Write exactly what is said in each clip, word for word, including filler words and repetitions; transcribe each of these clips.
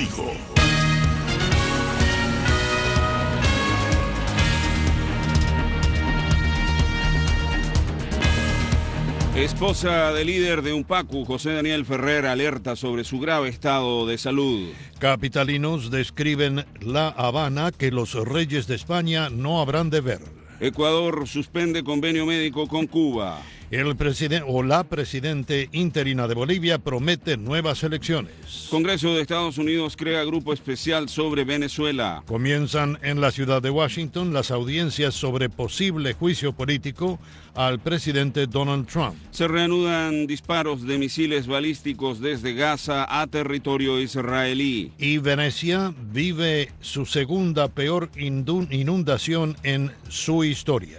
contigo. Esposa del líder de Unpacu, José Daniel Ferrer, alerta sobre su grave estado de salud. Capitalinos describen La Habana que los reyes de España no habrán de ver. Ecuador suspende convenio médico con Cuba. El presidente o la presidente interina de Bolivia promete nuevas elecciones. Congreso de Estados Unidos crea grupo especial sobre Venezuela. Comienzan en la ciudad de Washington las audiencias sobre posible juicio político al presidente Donald Trump. Se reanudan disparos de misiles balísticos desde Gaza a territorio israelí. Y Venecia vive su segunda peor inundación en su historia.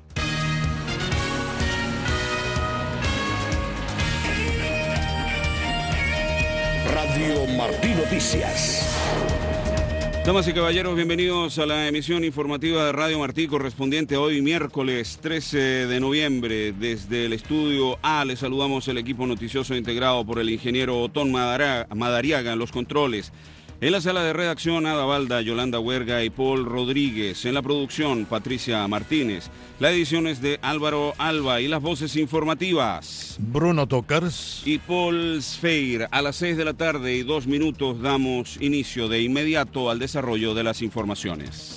Radio Martí Noticias. Damas y caballeros, bienvenidos a la emisión informativa de Radio Martí correspondiente a hoy miércoles trece de noviembre. Desde el estudio A les saludamos el equipo noticioso integrado por el ingeniero Otón Madariaga en los controles. En la sala de redacción, Ada Balda, Yolanda Huerga y Paul Rodríguez. En la producción, Patricia Martínez. La edición es de Álvaro Alba y las voces informativas, Bruno Tocars y Paul Sfeir. A las seis de la tarde y dos minutos damos inicio de inmediato al desarrollo de las informaciones.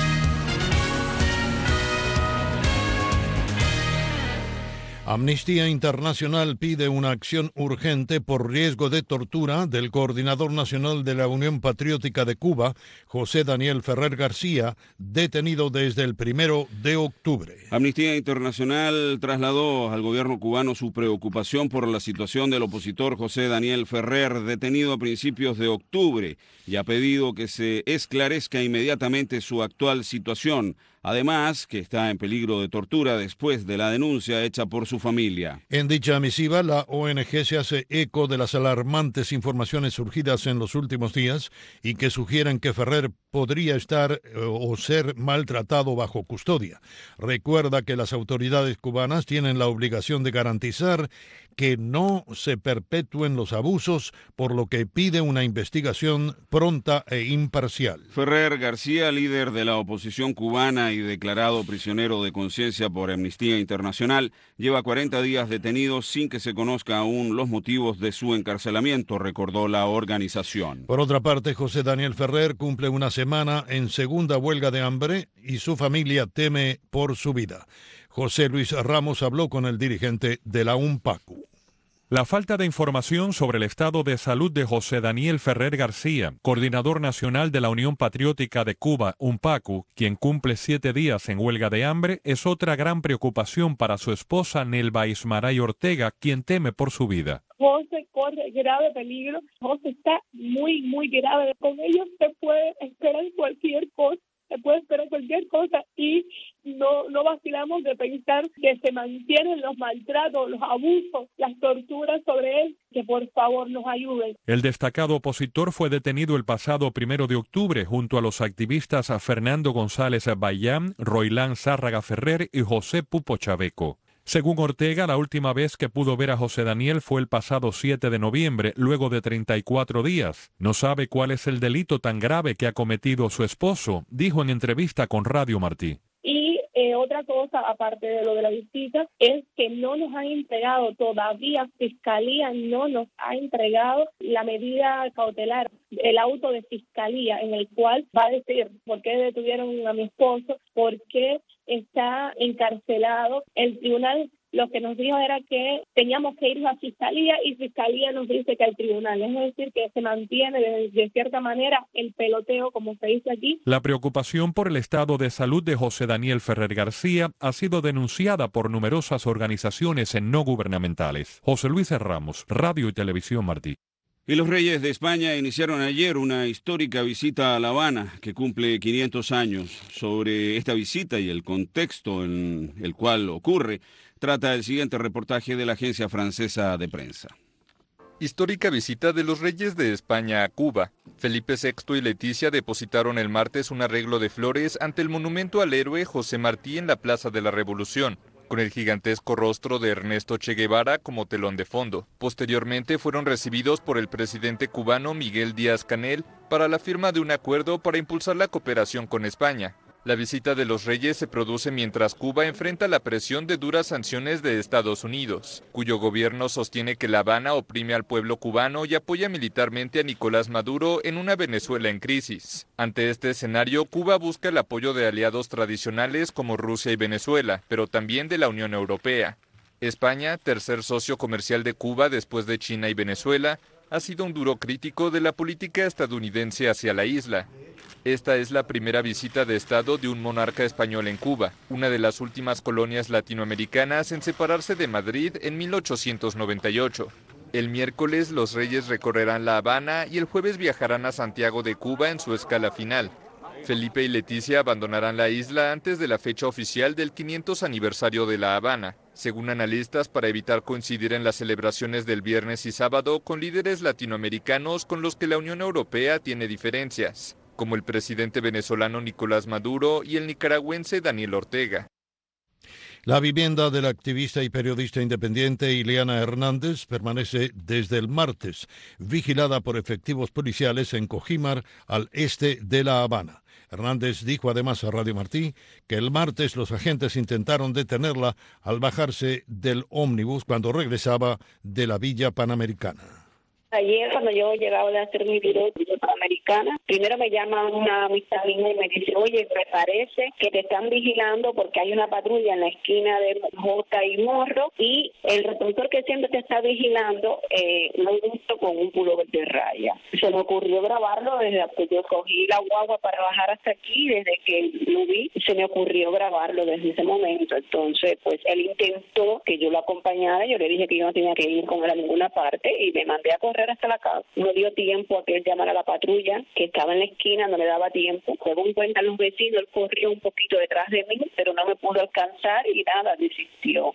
Amnistía Internacional pide una acción urgente por riesgo de tortura del coordinador nacional de la Unión Patriótica de Cuba, José Daniel Ferrer García, detenido desde el primero de octubre. Amnistía Internacional trasladó al gobierno cubano su preocupación por la situación del opositor José Daniel Ferrer, detenido a principios de octubre, y ha pedido que se esclarezca inmediatamente su actual situación. Además, que está en peligro de tortura después de la denuncia hecha por su familia. En dicha misiva, la O N G se hace eco de las alarmantes informaciones surgidas en los últimos días y que sugieren que Ferrer podría estar eh, o ser maltratado bajo custodia. Recuerda que las autoridades cubanas tienen la obligación de garantizar que no se perpetúen los abusos, por lo que pide una investigación pronta e imparcial. Ferrer García, líder de la oposición cubana y declarado prisionero de conciencia por Amnistía Internacional, lleva cuarenta días detenido sin que se conozca aún los motivos de su encarcelamiento, recordó la organización. Por otra parte, José Daniel Ferrer cumple una semana en segunda huelga de hambre y su familia teme por su vida. José Luis Ramos habló con el dirigente de la Unpacu. La falta de información sobre el estado de salud de José Daniel Ferrer García, coordinador nacional de la Unión Patriótica de Cuba, Unpacu, quien cumple siete días en huelga de hambre, es otra gran preocupación para su esposa Nelva Ismaray Ortega, quien teme por su vida. José corre grave peligro, José está muy, muy grave. Con ellos se puede esperar cualquier cosa. Se puede esperar cualquier cosa y no, no vacilamos de pensar que se mantienen los maltratos, los abusos, las torturas sobre él, que por favor nos ayuden. El destacado opositor fue detenido el pasado primero de octubre junto a los activistas Fernando González Bayán, Roilán Zárraga Ferrer y José Pupo Chaveco. Según Ortega, la última vez que pudo ver a José Daniel fue el pasado siete de noviembre, luego de treinta y cuatro días. No sabe cuál es el delito tan grave que ha cometido su esposo, dijo en entrevista con Radio Martí. Y eh, otra cosa, aparte de lo de la visita, es que no nos han entregado todavía, Fiscalía no nos ha entregado la medida cautelar, el auto de Fiscalía, en el cual va a decir por qué detuvieron a mi esposo, por qué está encarcelado. El tribunal lo que nos dijo era que teníamos que ir a Fiscalía y Fiscalía nos dice que al tribunal. Es decir, que se mantiene de, de cierta manera el peloteo, como se dice aquí. La preocupación por el estado de salud de José Daniel Ferrer García ha sido denunciada por numerosas organizaciones no gubernamentales. José Luis Ramos, Radio y Televisión Martí. Y los reyes de España iniciaron ayer una histórica visita a La Habana que cumple quinientos años. Sobre esta visita y el contexto en el cual ocurre, trata el siguiente reportaje de la agencia francesa de prensa. Histórica visita de los reyes de España a Cuba. Felipe sexto y Leticia depositaron el martes un arreglo de flores ante el monumento al héroe José Martí en la Plaza de la Revolución. con el gigantesco rostro de Ernesto Che Guevara como telón de fondo. Posteriormente fueron recibidos por el presidente cubano Miguel Díaz-Canel para la firma de un acuerdo para impulsar la cooperación con España. La visita de los reyes se produce mientras Cuba enfrenta la presión de duras sanciones de Estados Unidos, cuyo gobierno sostiene que La Habana oprime al pueblo cubano y apoya militarmente a Nicolás Maduro en una Venezuela en crisis. Ante este escenario, Cuba busca el apoyo de aliados tradicionales como Rusia y Venezuela, pero también de la Unión Europea. España, tercer socio comercial de Cuba después de China y Venezuela, ha sido un duro crítico de la política estadounidense hacia la isla. Esta es la primera visita de Estado de un monarca español en Cuba, una de las últimas colonias latinoamericanas en separarse de Madrid en mil ochocientos noventa y ocho. El miércoles los reyes recorrerán La Habana y el jueves viajarán a Santiago de Cuba en su escala final. Felipe y Leticia abandonarán la isla antes de la fecha oficial del quinientos aniversario de La Habana, según analistas, para evitar coincidir en las celebraciones del viernes y sábado con líderes latinoamericanos con los que la Unión Europea tiene diferencias, como el presidente venezolano Nicolás Maduro y el nicaragüense Daniel Ortega. La vivienda de la activista y periodista independiente Ileana Hernández permanece desde el martes vigilada por efectivos policiales en Cojímar, al este de La Habana. Hernández dijo además a Radio Martí que el martes los agentes intentaron detenerla al bajarse del ómnibus cuando regresaba de la Villa Panamericana. Ayer, cuando yo llegaba de hacer mi video de Panamericana, primero me llama una amistad mía y me dice, oye, me parece que te están vigilando porque hay una patrulla en la esquina de Jota y Morro y el represor que siempre te está vigilando eh, lo he visto con un pullover de raya. Se me ocurrió grabarlo desde que yo cogí la guagua para bajar hasta aquí, desde que lo vi, se me ocurrió grabarlo desde ese momento. Entonces, pues él intentó que yo lo acompañara, yo le dije que yo no tenía que ir con él a ninguna parte y me mandé a correr hasta la casa. No dio tiempo a que él llamara a la patrulla, que estaba en la esquina, no le daba tiempo. Según cuentan los vecinos, él corrió un poquito detrás de mí, pero no me pudo alcanzar y nada, desistió.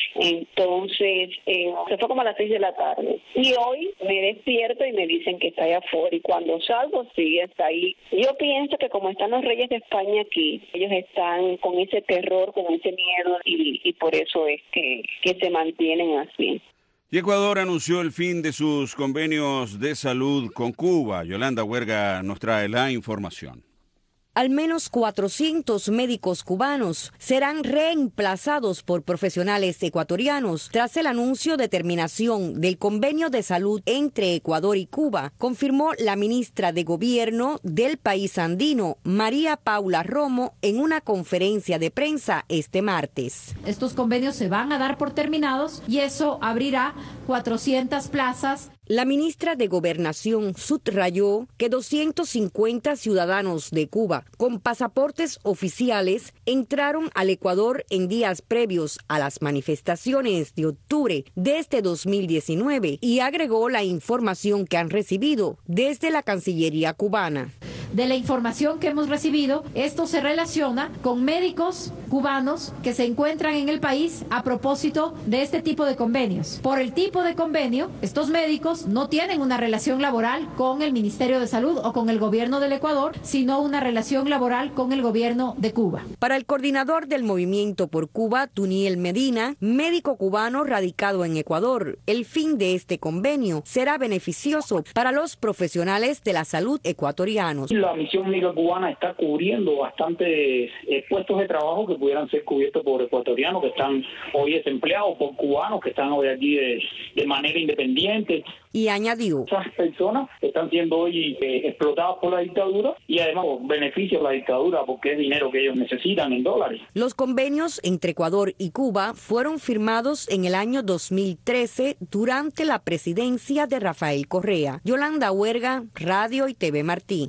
Entonces, eh, se fue como a las seis de la tarde. Y hoy me despierto y me dicen que está allá afuera. Y cuando salgo, sí, está ahí. Yo pienso que como están los reyes de España aquí, ellos están con ese terror, con ese miedo, y, y por eso es que, que se mantienen así. Y Ecuador anunció el fin de sus convenios de salud con Cuba. Yolanda Huerga nos trae la información. Al menos cuatrocientos médicos cubanos serán reemplazados por profesionales ecuatorianos tras el anuncio de terminación del convenio de salud entre Ecuador y Cuba, confirmó la ministra de Gobierno del país andino, María Paula Romo, en una conferencia de prensa este martes. Estos convenios se van a dar por terminados y eso abrirá cuatrocientas plazas. La ministra de Gobernación subrayó que doscientos cincuenta ciudadanos de Cuba con pasaportes oficiales entraron al Ecuador en días previos a las manifestaciones de octubre de este dos mil diecinueve y agregó la información que han recibido desde la Cancillería cubana. De la información que hemos recibido, esto se relaciona con médicos cubanos que se encuentran en el país a propósito de este tipo de convenios. Por el tipo de convenio, estos médicos no tienen una relación laboral con el Ministerio de Salud o con el gobierno del Ecuador, sino una relación laboral con el gobierno de Cuba. Para el coordinador del Movimiento por Cuba, Tuniel Medina, médico cubano radicado en Ecuador, el fin de este convenio será beneficioso para los profesionales de la salud ecuatorianos. La misión médica cubana está cubriendo bastantes eh, puestos de trabajo que pudieran ser cubiertos por ecuatorianos que están hoy desempleados, por cubanos que están hoy aquí de, de manera independiente. Y añadió, esas personas están siendo hoy eh, explotadas por la dictadura y además benefician la dictadura porque es dinero que ellos necesitan en dólares. Los convenios entre Ecuador y Cuba fueron firmados en el año dos mil trece durante la presidencia de Rafael Correa. Yolanda Huerga, Radio y T V Martí.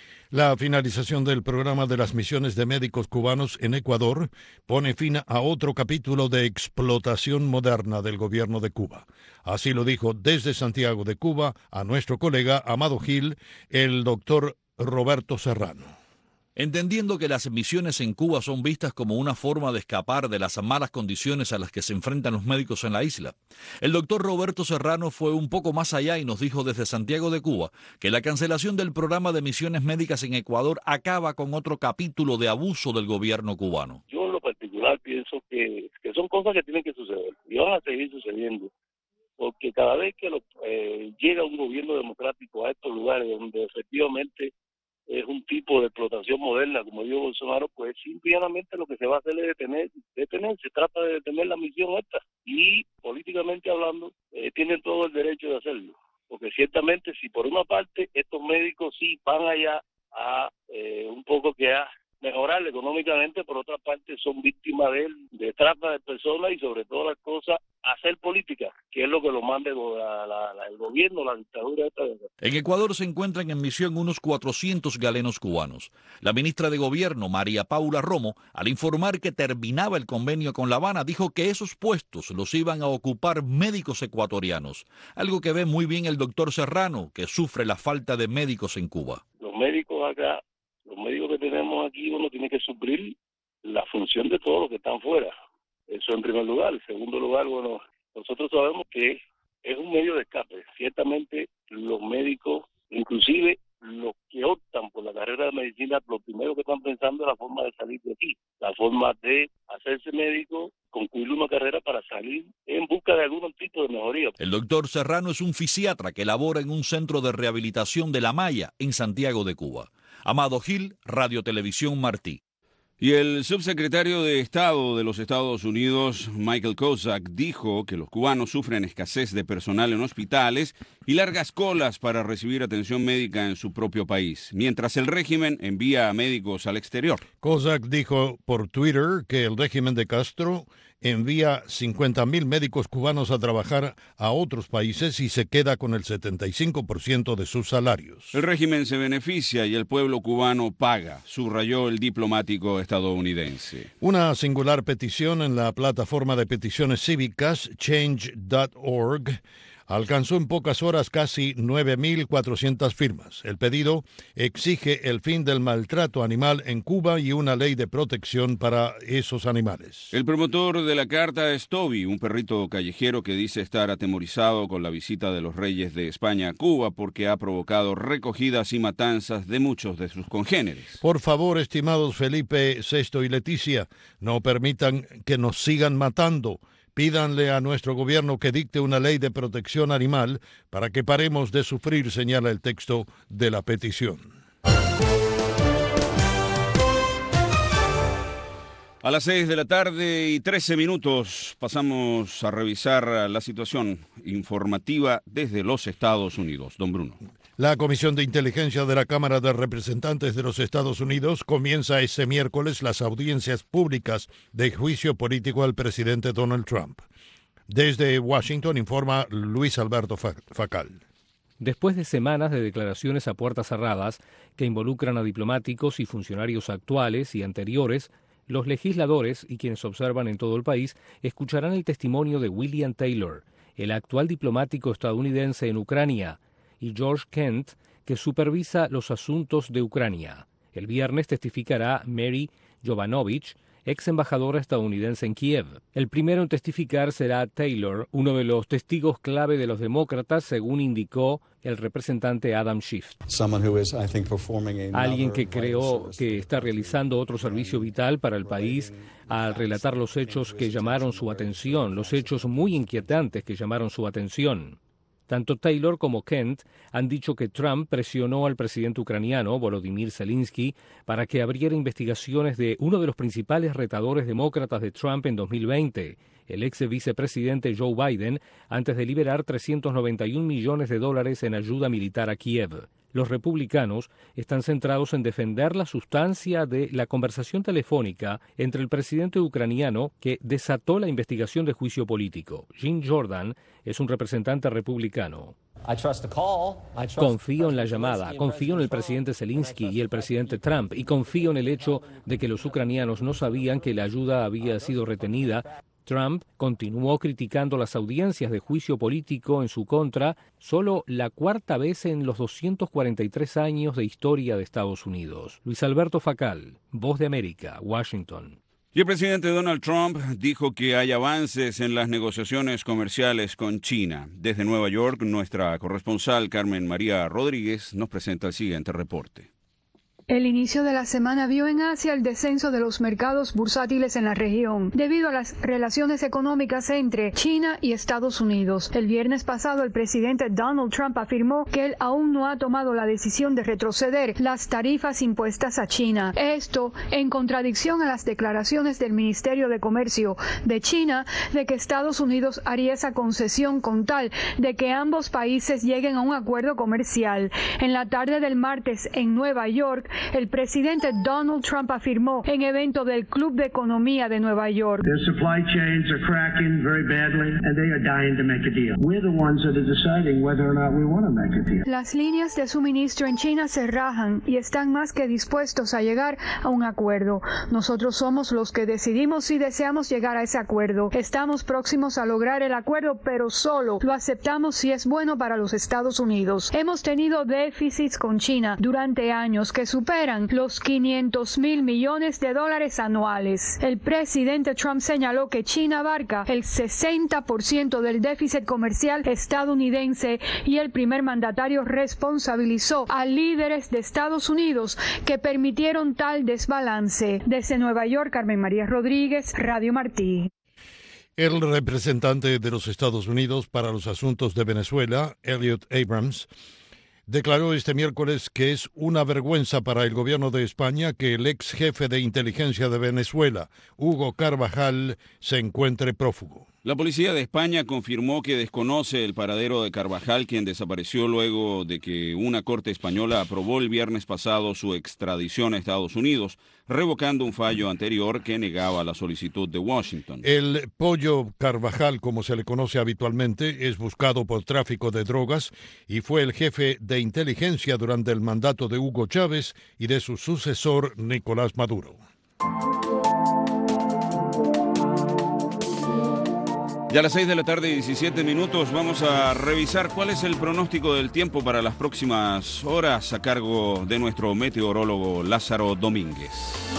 La finalización del programa de las misiones de médicos cubanos en Ecuador pone fin a otro capítulo de explotación moderna del gobierno de Cuba. Así lo dijo desde Santiago de Cuba a nuestro colega Amado Gil, el doctor Roberto Serrano. Entendiendo que las misiones en Cuba son vistas como una forma de escapar de las malas condiciones a las que se enfrentan los médicos en la isla, el doctor Roberto Serrano fue un poco más allá y nos dijo desde Santiago de Cuba que la cancelación del programa de misiones médicas en Ecuador acaba con otro capítulo de abuso del gobierno cubano. Yo en lo particular pienso pienso que, que son cosas que tienen que suceder y van a seguir sucediendo, porque cada vez que lo, eh, llega un gobierno democrático a estos lugares donde efectivamente es un tipo de explotación moderna, como dijo Bolsonaro, pues simplemente lo que se va a hacer es detener, detener, se trata de detener la misión esta, y políticamente hablando, eh, tienen todo el derecho de hacerlo, porque ciertamente si por una parte estos médicos sí van allá a eh, un poco que a mejorar económicamente, por otra parte son víctimas de, de trata de personas y sobre todas las cosas hacer política, que es lo que lo manda la, la, la, el gobierno, la dictadura esta. En Ecuador se encuentran en misión unos cuatrocientos galenos cubanos. La ministra de Gobierno, María Paula Romo, al informar que terminaba el convenio con La Habana, dijo que esos puestos los iban a ocupar médicos ecuatorianos, algo que ve muy bien el doctor Serrano, que sufre la falta de médicos en Cuba. Los médicos acá, los médicos que tenemos aquí, uno tiene que suplir la función de todos los que están fuera. Eso en primer lugar. En segundo lugar, bueno, nosotros sabemos que es un medio de escape. Ciertamente los médicos, inclusive los que optan por la carrera de medicina, lo primero que están pensando es la forma de salir de aquí, la forma de hacerse médico, concluir una carrera para salir en busca de algún tipo de mejoría. El doctor Serrano es un fisiatra que labora en un centro de rehabilitación de La Maya, en Santiago de Cuba. Amado Gil, Radio Televisión Martí. Y el subsecretario de Estado de los Estados Unidos, Michael Kozak, dijo que los cubanos sufren escasez de personal en hospitales y largas colas para recibir atención médica en su propio país, mientras el régimen envía a médicos al exterior. Kozak dijo por Twitter que el régimen de Castro envía cincuenta mil médicos cubanos a trabajar a otros países y se queda con el setenta y cinco por ciento de sus salarios. El régimen se beneficia y el pueblo cubano paga, subrayó el diplomático estadounidense. Una singular petición en la plataforma de peticiones cívicas change punto org alcanzó en pocas horas casi nueve mil cuatrocientas firmas. El pedido exige el fin del maltrato animal en Cuba y una ley de protección para esos animales. El promotor de la carta es Toby, un perrito callejero que dice estar atemorizado con la visita de los reyes de España a Cuba porque ha provocado recogidas y matanzas de muchos de sus congéneres. Por favor, estimados Felipe sexto y Leticia, no permitan que nos sigan matando. Pídanle a nuestro gobierno que dicte una ley de protección animal para que paremos de sufrir, señala el texto de la petición. A las seis de la tarde y trece minutos pasamos a revisar la situación informativa desde los Estados Unidos. Don Bruno. La Comisión de Inteligencia de la Cámara de Representantes de los Estados Unidos comienza este miércoles las audiencias públicas de juicio político al presidente Donald Trump. Desde Washington informa Luis Alberto Facal. Después de semanas de declaraciones a puertas cerradas que involucran a diplomáticos y funcionarios actuales y anteriores, los legisladores y quienes observan en todo el país escucharán el testimonio de William Taylor, el actual diplomático estadounidense en Ucrania, y George Kent, que supervisa los asuntos de Ucrania. El viernes testificará Mary Jovanovich, ex embajadora estadounidense en Kiev. El primero en testificar será Taylor, uno de los testigos clave de los demócratas, según indicó el representante Adam Schiff. Alguien que creo que está realizando otro servicio vital para el país al relatar los hechos que llamaron su atención, los hechos muy inquietantes que llamaron su atención. Tanto Taylor como Kent han dicho que Trump presionó al presidente ucraniano, Volodymyr Zelensky, para que abriera investigaciones de uno de los principales retadores demócratas de Trump en dos mil veinte, el ex vicepresidente Joe Biden, antes de liberar trescientos noventa y un millones de dólares en ayuda militar a Kiev. Los republicanos están centrados en defender la sustancia de la conversación telefónica entre el presidente ucraniano que desató la investigación de juicio político. Jim Jordan es un representante republicano. Confío en la llamada, confío en el presidente Zelensky y el presidente Trump y confío en el hecho de que los ucranianos no sabían que la ayuda había sido retenida. Trump continuó criticando las audiencias de juicio político en su contra, solo la cuarta vez en los doscientos cuarenta y tres años de historia de Estados Unidos. Luis Alberto Facal, Voz de América, Washington. Y el presidente Donald Trump dijo que hay avances en las negociaciones comerciales con China. Desde Nueva York, nuestra corresponsal Carmen María Rodríguez nos presenta el siguiente reporte. El inicio de la semana vio en Asia el descenso de los mercados bursátiles en la región, debido a las relaciones económicas entre China y Estados Unidos. El viernes pasado, el presidente Donald Trump afirmó que él aún no ha tomado la decisión de retroceder las tarifas impuestas a China. Esto en contradicción a las declaraciones del Ministerio de Comercio de China de que Estados Unidos haría esa concesión con tal de que ambos países lleguen a un acuerdo comercial. En la tarde del martes en Nueva York, el presidente Donald Trump afirmó en evento del Club de Economía de Nueva York: Their supply chains are cracking very badly and they are dying to make a deal. We're the ones that are deciding whether or not we want to make a deal. Las líneas de suministro en China se rajan y están más que dispuestos a llegar a un acuerdo. Nosotros somos los que decidimos si deseamos llegar a ese acuerdo. Estamos próximos a lograr el acuerdo, pero solo lo aceptamos si es bueno para los Estados Unidos. Hemos tenido déficits con China durante años que superan los quinientos mil millones de dólares anuales. El presidente Trump señaló que China abarca el sesenta por ciento del déficit comercial estadounidense y el primer mandatario responsabilizó a líderes de Estados Unidos que permitieron tal desbalance. Desde Nueva York, Carmen María Rodríguez, Radio Martí. El representante de los Estados Unidos para los asuntos de Venezuela, Elliot Abrams, declaró este miércoles que es una vergüenza para el gobierno de España que el ex jefe de inteligencia de Venezuela, Hugo Carvajal, se encuentre prófugo. La policía de España confirmó que desconoce el paradero de Carvajal, quien desapareció luego de que una corte española aprobó el viernes pasado su extradición a Estados Unidos, revocando un fallo anterior que negaba la solicitud de Washington. El Pollo Carvajal, como se le conoce habitualmente, es buscado por tráfico de drogas y fue el jefe de inteligencia durante el mandato de Hugo Chávez y de su sucesor Nicolás Maduro. Ya a las seis de la tarde y diecisiete minutos vamos a revisar cuál es el pronóstico del tiempo para las próximas horas a cargo de nuestro meteorólogo Lázaro Domínguez.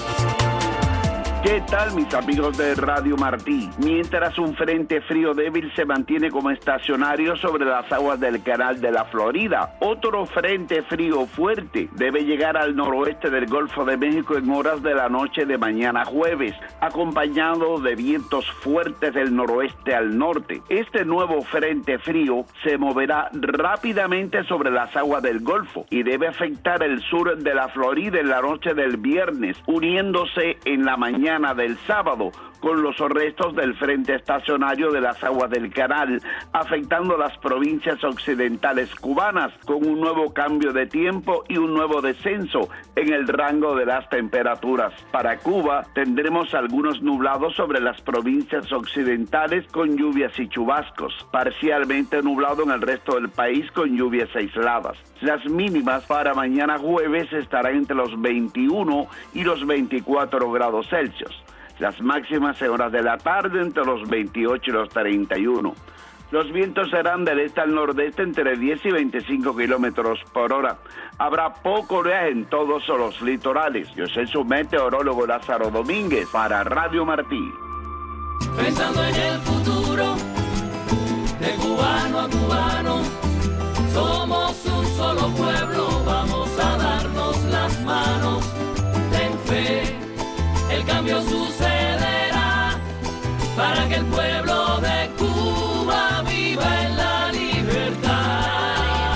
¿Qué tal, mis amigos de Radio Martí? Mientras un frente frío débil se mantiene como estacionario sobre las aguas del Canal de la Florida, otro frente frío fuerte debe llegar al noroeste del Golfo de México en horas de la noche de mañana jueves, acompañado de vientos fuertes del noroeste al norte. Este nuevo frente frío se moverá rápidamente sobre las aguas del Golfo y debe afectar el sur de la Florida en la noche del viernes, uniéndose en la mañana del sábado con los restos del frente estacionario de las aguas del canal, afectando las provincias occidentales cubanas, con un nuevo cambio de tiempo y un nuevo descenso en el rango de las temperaturas. Para Cuba tendremos algunos nublados sobre las provincias occidentales con lluvias y chubascos, parcialmente nublado en el resto del país con lluvias aisladas. Las mínimas para mañana jueves estarán entre los veintiuno y los veinticuatro grados Celsius. Las máximas en horas de la tarde entre los veintiocho y los treinta y uno. Los vientos serán del este al nordeste entre diez y veinticinco kilómetros por hora. Habrá poco oleaje en todos los litorales. Yo soy su meteorólogo Lázaro Domínguez para Radio Martí. Pensando en el futuro, de cubano a cubano, somos un solo pueblo, vamos a darnos las manos. Ten fe, el cambio sucederá para que el pueblo de Cuba viva en la libertad.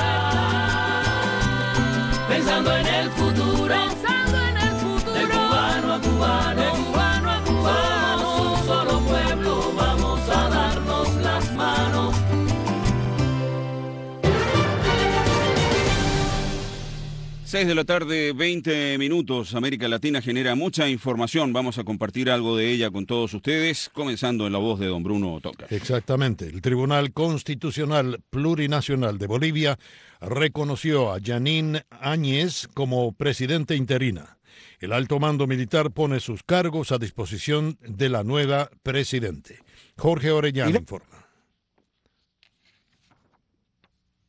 Pensando en el futuro, pensando en el futuro, de cubano a cubano, de cubano a cubano, somos un solo pueblo, vamos a darnos las manos. seis de la tarde, veinte minutos. América Latina genera mucha información. Vamos a compartir algo de ella con todos ustedes, comenzando en la voz de don Bruno Toca. Exactamente. El Tribunal Constitucional Plurinacional de Bolivia reconoció a Janine Áñez como presidenta interina. El alto mando militar pone sus cargos a disposición de la nueva presidente. Jorge Orellana informa.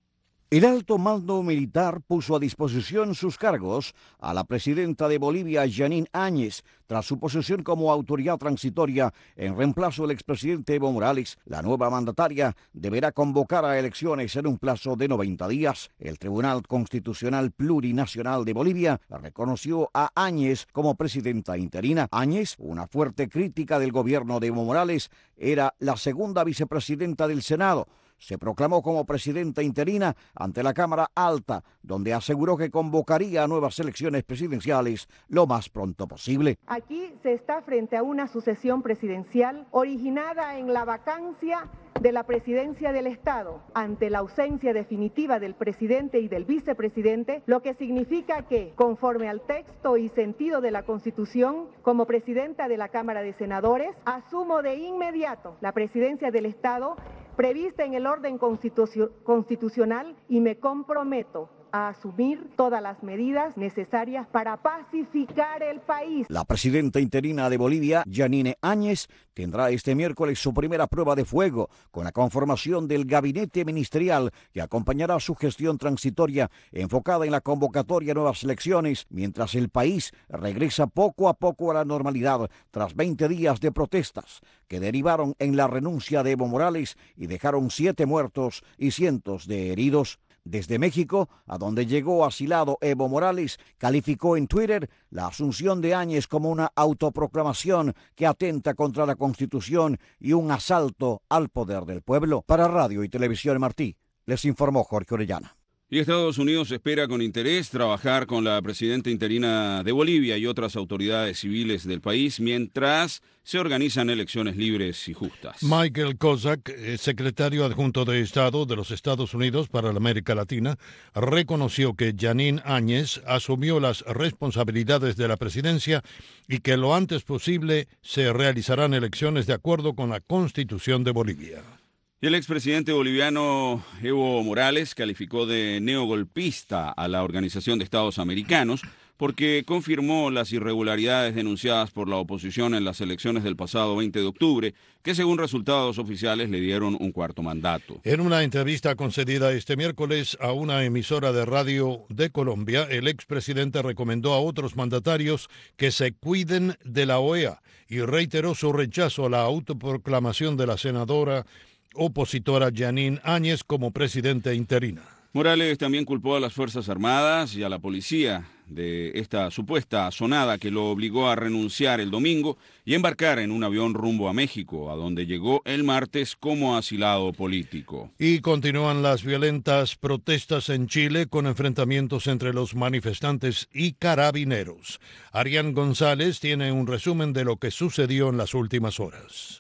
El alto mando militar puso a disposición sus cargos a la presidenta de Bolivia, Jeanine Áñez, tras su posesión como autoridad transitoria en reemplazo del expresidente Evo Morales. La nueva mandataria deberá convocar a elecciones en un plazo de noventa días. El Tribunal Constitucional Plurinacional de Bolivia reconoció a Áñez como presidenta interina. Áñez, una fuerte crítica del gobierno de Evo Morales, era la segunda vicepresidenta del Senado. Se proclamó como presidenta interina ante la Cámara Alta, donde aseguró que convocaría a nuevas elecciones presidenciales lo más pronto posible. Aquí se está frente a una sucesión presidencial originada en la vacancia de la presidencia del Estado, ante la ausencia definitiva del presidente y del vicepresidente, lo que significa que, conforme al texto y sentido de la Constitución, como presidenta de la Cámara de Senadores, asumo de inmediato la presidencia del Estado prevista en el orden constitu- constitucional y me comprometo a asumir todas las medidas necesarias para pacificar el país. La presidenta interina de Bolivia, Jeanine Áñez, tendrá este miércoles su primera prueba de fuego con la conformación del gabinete ministerial que acompañará su gestión transitoria enfocada en la convocatoria a nuevas elecciones, mientras el país regresa poco a poco a la normalidad tras veinte días de protestas que derivaron en la renuncia de Evo Morales y dejaron siete muertos y cientos de heridos. Desde México, a donde llegó asilado Evo Morales, calificó en Twitter la asunción de Áñez como una autoproclamación que atenta contra la Constitución y un asalto al poder del pueblo. Para Radio y Televisión Martí, les informó Jorge Orellana. Y Estados Unidos espera con interés trabajar con la presidenta interina de Bolivia y otras autoridades civiles del país mientras se organizan elecciones libres y justas. Michael Kozak, secretario adjunto de Estado de los Estados Unidos para la América Latina, reconoció que Jeanine Áñez asumió las responsabilidades de la presidencia y que lo antes posible se realizarán elecciones de acuerdo con la Constitución de Bolivia. Y el expresidente boliviano Evo Morales calificó de neogolpista a la Organización de Estados Americanos porque confirmó las irregularidades denunciadas por la oposición en las elecciones del pasado veinte de octubre, que según resultados oficiales le dieron un cuarto mandato. En una entrevista concedida este miércoles a una emisora de radio de Colombia, el expresidente recomendó a otros mandatarios que se cuiden de la O E A y reiteró su rechazo a la autoproclamación de la senadora opositora Jeanine Áñez como presidenta interina. Morales también culpó a las Fuerzas Armadas y a la policía de esta supuesta asonada que lo obligó a renunciar el domingo y embarcar en un avión rumbo a México, a donde llegó el martes como asilado político. Y continúan las violentas protestas en Chile con enfrentamientos entre los manifestantes y carabineros. Arián González tiene un resumen de lo que sucedió en las últimas horas.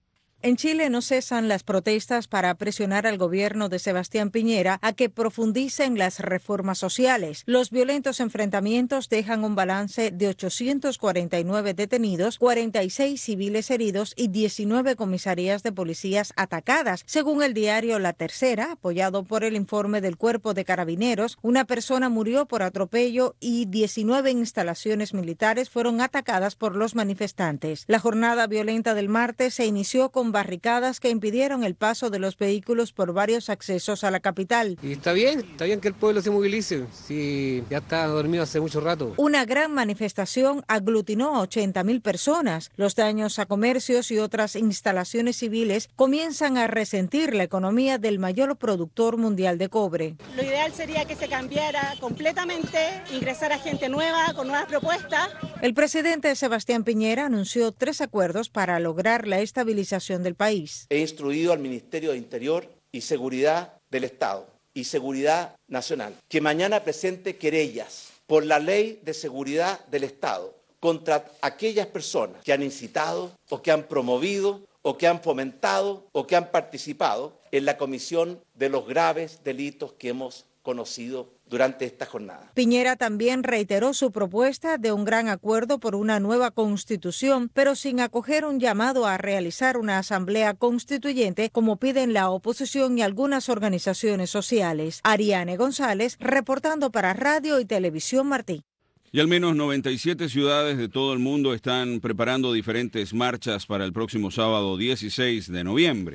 En Chile no cesan las protestas para presionar al gobierno de Sebastián Piñera a que profundicen las reformas sociales. Los violentos enfrentamientos dejan un balance de ochocientos cuarenta y nueve detenidos, cuarenta y seis civiles heridos y diecinueve comisarías de policías atacadas. Según el diario La Tercera, apoyado por el informe del Cuerpo de Carabineros, una persona murió por atropello y diecinueve instalaciones militares fueron atacadas por los manifestantes. La jornada violenta del martes se inició con barricadas que impidieron el paso de los vehículos por varios accesos a la capital. Y está bien, está bien que el pueblo se movilice, si ya está dormido hace mucho rato. Una gran manifestación aglutinó a ochenta mil personas. Los daños a comercios y otras instalaciones civiles comienzan a resentir la economía del mayor productor mundial de cobre. Lo ideal sería que se cambiara completamente, ingresara gente nueva con nuevas propuestas. El presidente Sebastián Piñera anunció tres acuerdos para lograr la estabilización del país. He instruido al Ministerio de Interior y Seguridad del Estado y Seguridad Nacional que mañana presente querellas por la Ley de Seguridad del Estado contra aquellas personas que han incitado o que han promovido o que han fomentado o que han participado en la comisión de los graves delitos que hemos conocido durante esta jornada. Piñera también reiteró su propuesta de un gran acuerdo por una nueva constitución, pero sin acoger un llamado a realizar una asamblea constituyente como piden la oposición y algunas organizaciones sociales. Ariane González, reportando para Radio y Televisión Martí. Y al menos noventa y siete ciudades de todo el mundo están preparando diferentes marchas para el próximo sábado dieciséis de noviembre.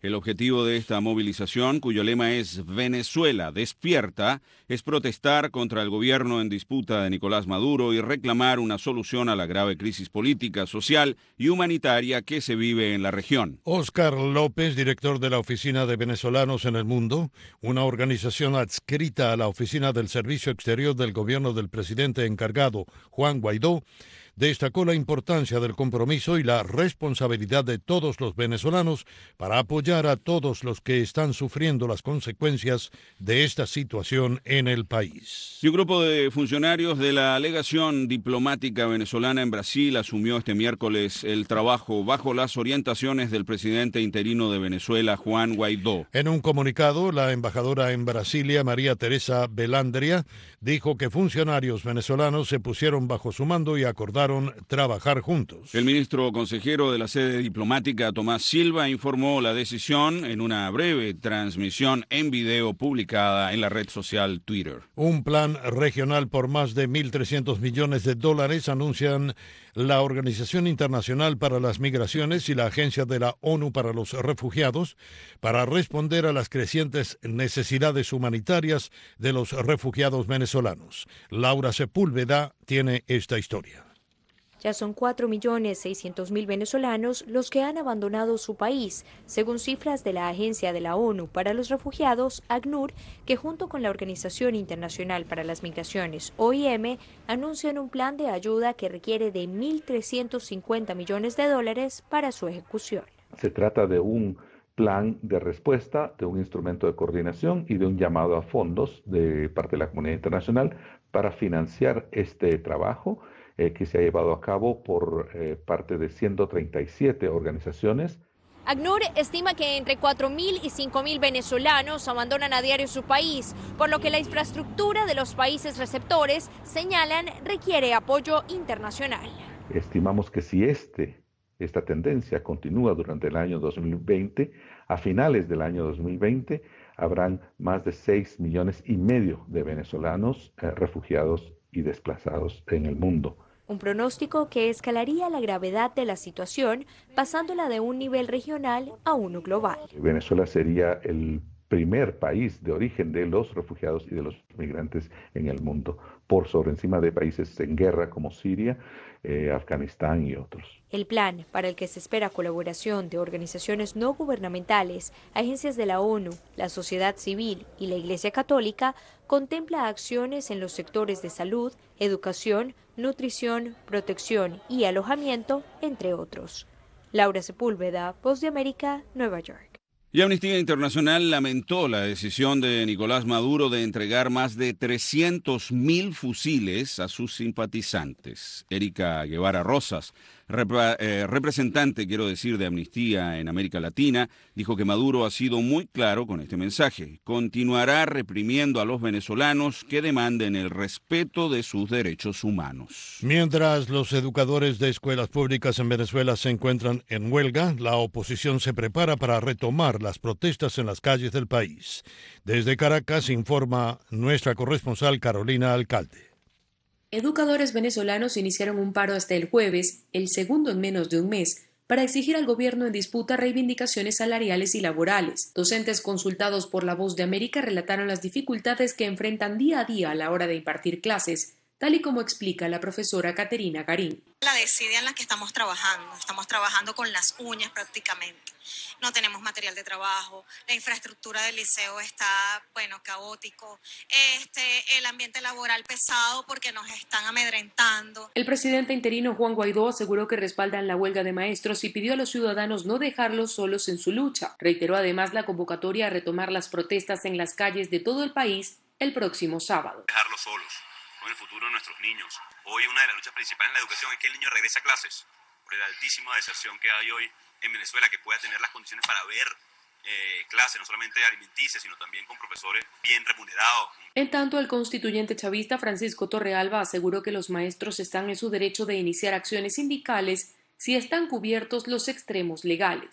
El objetivo de esta movilización, cuyo lema es Venezuela despierta, es protestar contra el gobierno en disputa de Nicolás Maduro y reclamar una solución a la grave crisis política, social y humanitaria que se vive en la región. Óscar López, director de la Oficina de Venezolanos en el Mundo, una organización adscrita a la Oficina del Servicio Exterior del gobierno del presidente encargado, Juan Guaidó, destacó la importancia del compromiso y la responsabilidad de todos los venezolanos para apoyar a todos los que están sufriendo las consecuencias de esta situación en el país. Y un grupo de funcionarios de la legación diplomática venezolana en Brasil asumió este miércoles el trabajo bajo las orientaciones del presidente interino de Venezuela, Juan Guaidó. En un comunicado, la embajadora en Brasilia, María Teresa Belandria, dijo que funcionarios venezolanos se pusieron bajo su mando y acordaron trabajar juntos. El ministro consejero de la sede diplomática, Tomás Silva, informó la decisión en una breve transmisión en video publicada en la red social Twitter. Un plan regional por más de mil trescientos millones de dólares anuncian la Organización Internacional para las Migraciones y la Agencia de la ONU para los Refugiados para responder a las crecientes necesidades humanitarias de los refugiados venezolanos. Laura Sepúlveda tiene esta historia. Ya son cuatro millones seiscientos mil venezolanos los que han abandonado su país, según cifras de la Agencia de la ONU para los Refugiados, ACNUR, que junto con la Organización Internacional para las Migraciones, O I M, anuncian un plan de ayuda que requiere de mil trescientos cincuenta millones de dólares para su ejecución. Se trata de un plan de respuesta, de un instrumento de coordinación y de un llamado a fondos de parte de la comunidad internacional para financiar este trabajo eh, que se ha llevado a cabo por eh, parte de ciento treinta y siete organizaciones. ACNUR estima que entre cuatro mil y cinco mil venezolanos abandonan a diario su país, por lo que la infraestructura de los países receptores, señalan, requiere apoyo internacional. Estimamos que si este, esta tendencia continúa durante el año dos mil veinte, a finales del año dos mil veinte habrán más de seis millones y medio de venezolanos eh, refugiados y desplazados en el mundo. Un pronóstico que escalaría la gravedad de la situación, pasándola de un nivel regional a uno global. Venezuela sería el primer país de origen de los refugiados y de los migrantes en el mundo, por sobre encima de países en guerra como Siria, eh, Afganistán y otros. El plan, para el que se espera colaboración de organizaciones no gubernamentales, agencias de la ONU, la sociedad civil y la Iglesia Católica, contempla acciones en los sectores de salud, educación, nutrición, protección y alojamiento, entre otros. Laura Sepúlveda, Voz de América, Nueva York. Y Amnistía Internacional lamentó la decisión de Nicolás Maduro de entregar más de trescientos mil fusiles a sus simpatizantes. Erika Guevara Rosas, repre- eh, representante, quiero decir, de Amnistía en América Latina, dijo que Maduro ha sido muy claro con este mensaje. Continuará reprimiendo a los venezolanos que demanden el respeto de sus derechos humanos. Mientras los educadores de escuelas públicas en Venezuela se encuentran en huelga, la oposición se prepara para retomar las protestas en las calles del país. Desde Caracas informa nuestra corresponsal Carolina Alcalde. Educadores venezolanos iniciaron un paro hasta el jueves, el segundo en menos de un mes, para exigir al gobierno en disputa reivindicaciones salariales y laborales. Docentes consultados por La Voz de América relataron las dificultades que enfrentan día a día a la hora de impartir clases, tal y como explica la profesora Caterina Garín. La desidia en la que estamos trabajando, estamos trabajando con las uñas prácticamente. No tenemos material de trabajo, la infraestructura del liceo está, bueno, caótico, este, el ambiente laboral pesado porque nos están amedrentando. El presidente interino Juan Guaidó aseguró que respaldan la huelga de maestros y pidió a los ciudadanos no dejarlos solos en su lucha. Reiteró además la convocatoria a retomar las protestas en las calles de todo el país el próximo sábado. Dejarlos solos con el futuro de nuestros niños. Hoy una de las luchas principales en la educación es que el niño regrese a clases, por la altísima deserción que hay hoy en Venezuela, que pueda tener las condiciones para ver eh, clases, no solamente alimenticias, sino también con profesores bien remunerados. En tanto, el constituyente chavista Francisco Torrealba aseguró que los maestros están en su derecho de iniciar acciones sindicales si están cubiertos los extremos legales.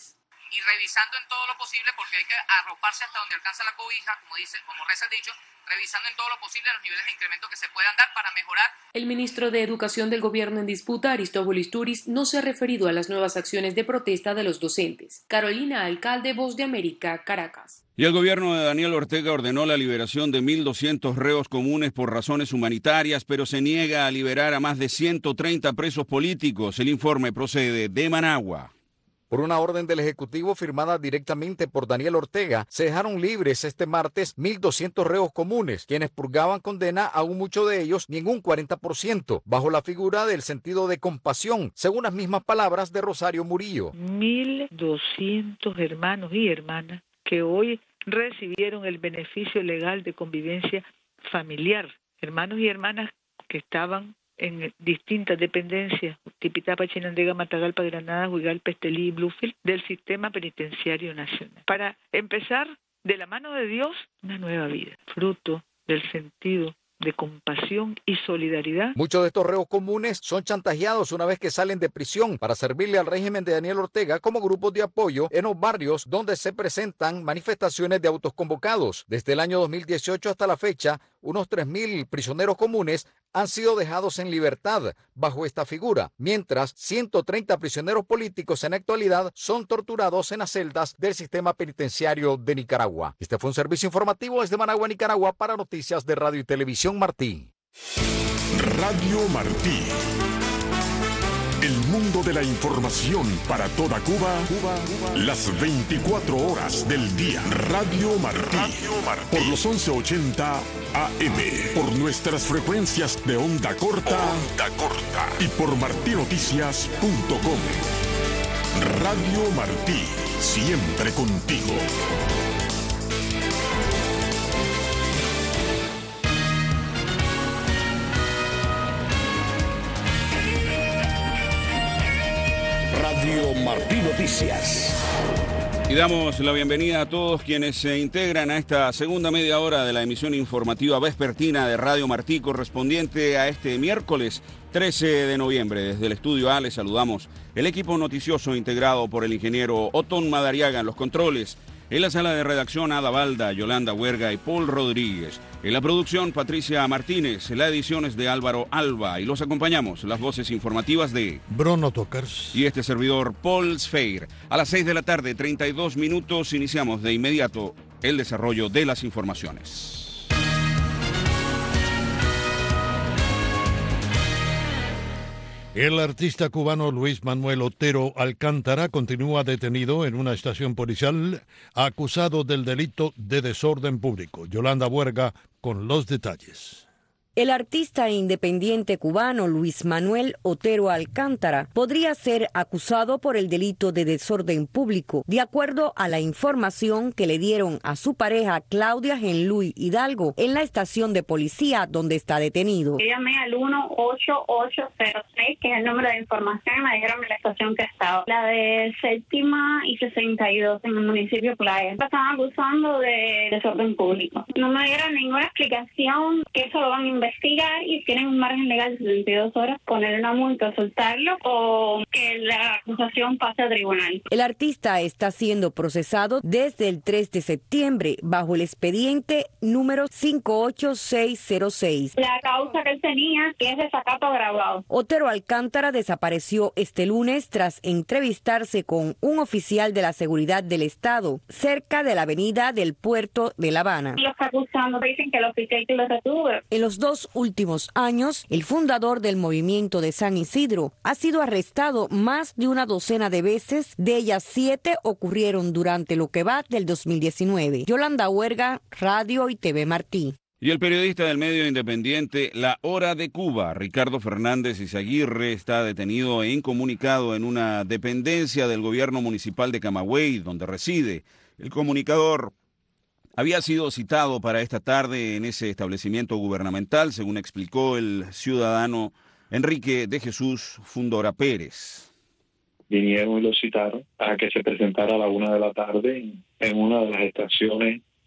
y revisando en todo lo posible, porque hay que arroparse hasta donde alcanza la cobija, como dice, como reza el dicho, revisando en todo lo posible los niveles de incremento que se puedan dar para mejorar. El ministro de Educación del gobierno en disputa, Aristóbulo Istúriz, no se ha referido a las nuevas acciones de protesta de los docentes. Carolina Alcalde, Voz de América, Caracas. Y el gobierno de Daniel Ortega ordenó la liberación de mil doscientos reos comunes por razones humanitarias, pero se niega a liberar a más de ciento treinta presos políticos. El informe procede de Managua. Por una orden del Ejecutivo firmada directamente por Daniel Ortega, se dejaron libres este martes mil doscientos reos comunes, quienes purgaban condena, aún muchos de ellos, ni en un cuarenta por ciento, bajo la figura del sentido de compasión, según las mismas palabras de Rosario Murillo. mil doscientos hermanos y hermanas que hoy recibieron el beneficio legal de convivencia familiar, hermanos y hermanas que estaban en distintas dependencias, Tipitapa, Chinandega, Matagalpa, Granada, Huigalpa, Estelí y Bluefield, del sistema penitenciario nacional. Para empezar, de la mano de Dios, una nueva vida, fruto del sentido de compasión y solidaridad. Muchos de estos reos comunes son chantajeados una vez que salen de prisión para servirle al régimen de Daniel Ortega como grupos de apoyo en los barrios donde se presentan manifestaciones de autos convocados. Desde el año dos mil dieciocho hasta la fecha, unos tres mil prisioneros comunes han sido dejados en libertad bajo esta figura, mientras ciento treinta prisioneros políticos en la actualidad son torturados en las celdas del sistema penitenciario de Nicaragua. Este fue un servicio informativo desde Managua, Nicaragua, para Noticias de Radio y Televisión Martí. Radio Martí. El mundo de la información para toda Cuba, Cuba, Cuba. Las veinticuatro horas del día. Radio Martí. Radio Martí. Por los once ochenta A M. Por nuestras frecuencias de onda corta. Onda corta. Y por martinoticias punto com. Radio Martí. Siempre contigo. Radio Martí Noticias. Y damos la bienvenida a todos quienes se integran a esta segunda media hora de la emisión informativa vespertina de Radio Martí, correspondiente a este miércoles trece de noviembre. Desde el estudio A les saludamos el equipo noticioso integrado por el ingeniero Otón Madariaga en los controles. En la sala de redacción, Ada Balda, Yolanda Huerga y Paul Rodríguez. En la producción, Patricia Martínez. La edición es de Álvaro Alba. Y los acompañamos, las voces informativas de Bruno Tokars y este servidor, Paul Sfeir. A las seis de la tarde, treinta y dos minutos, iniciamos de inmediato el desarrollo de las informaciones. El artista cubano Luis Manuel Otero Alcántara continúa detenido en una estación policial acusado del delito de desorden público. Yolanda Huerga con los detalles. El artista independiente cubano Luis Manuel Otero Alcántara podría ser acusado por el delito de desorden público, de acuerdo a la información que le dieron a su pareja Claudia Genluy Hidalgo en la estación de policía donde está detenido. Yo llamé al uno ocho ocho cero seis, que es el número de información, y me dijeron la estación que estaba, la de Séptima y sesenta y dos en el municipio Playa. Me estaban acusando de desorden público. No me dieron ninguna explicación, que eso lo van a investigar y tienen un margen legal de setenta y dos horas, poner una multa, soltarlo o que la acusación pase a tribunal. El artista está siendo procesado desde el tres de septiembre bajo el expediente número cinco ocho seis cero seis. La causa que él tenía, que es desacato agravado. Otero Alcántara desapareció este lunes tras entrevistarse con un oficial de la seguridad del Estado cerca de la avenida del puerto de La Habana. Los acusados dicen que el oficial que los retuvo. En los dos últimos años, el fundador del movimiento de San Isidro ha sido arrestado más de una docena de veces, de ellas siete ocurrieron durante lo que va del dos mil diecinueve. Yolanda Huerga, Radio y T V Martí. Y el periodista del medio independiente La Hora de Cuba, Ricardo Fernández Izaguirre, está detenido e incomunicado en una dependencia del gobierno municipal de Camagüey, donde reside. El comunicador había sido citado para esta tarde en ese establecimiento gubernamental, según explicó el ciudadano Enrique de Jesús Fundora Pérez. Vinieron y lo citaron a que se presentara a la una de la tarde en una de las estaciones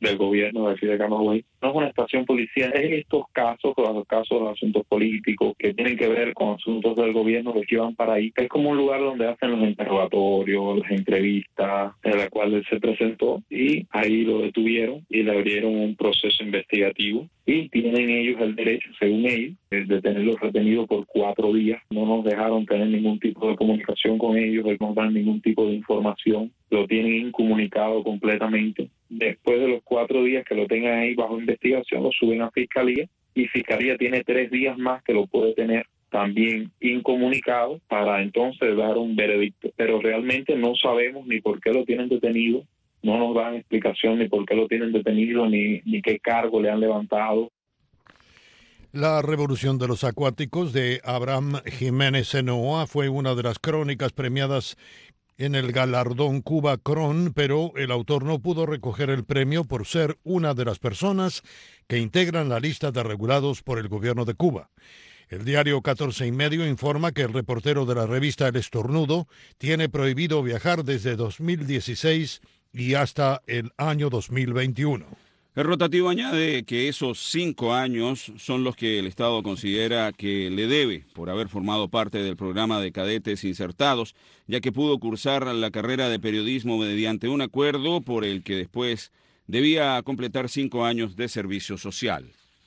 del gobierno de aquí de Camagüey. No es una estación policial, es estos casos, los casos de asuntos políticos que tienen que ver con asuntos del gobierno que van para ahí. Es como un lugar donde hacen los interrogatorios, las entrevistas, en la cual él se presentó y ahí lo detuvieron y le abrieron un proceso investigativo. Y tienen ellos el derecho, según ellos, de tenerlos retenidos por cuatro días. No nos dejaron tener ningún tipo de comunicación con ellos, no nos dan ningún tipo de información. Lo tienen incomunicado completamente. Después de los cuatro días que lo tengan ahí bajo investigación, lo suben a Fiscalía y Fiscalía tiene tres días más que lo puede tener también incomunicado para entonces dar un veredicto. Pero realmente no sabemos ni por qué lo tienen detenido. No nos dan explicación ni por qué lo tienen detenido, ni, ni qué cargo le han levantado. La Revolución de los Acuáticos de Abraham Jiménez Enoa fue una de las crónicas premiadas en el galardón Cuba Cron, pero el autor no pudo recoger el premio por ser una de las personas que integran la lista de regulados por el gobierno de Cuba. El diario catorce y medio informa que el reportero de la revista El Estornudo tiene prohibido viajar desde dos mil dieciséis y hasta el año dos mil veintiuno. El rotativo añade que esos cinco años son los que el Estado considera que le debe por haber formado parte del programa de cadetes insertados, ya que pudo cursar la carrera de periodismo mediante un acuerdo por el que después debía completar cinco años de servicio social.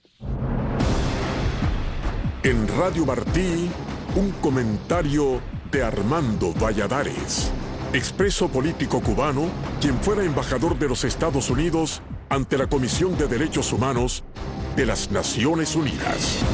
En Radio Martí, un comentario de Armando Valladares, expreso político cubano, quien fuera embajador de los Estados Unidos ante la Comisión de Derechos Humanos de las Naciones Unidas.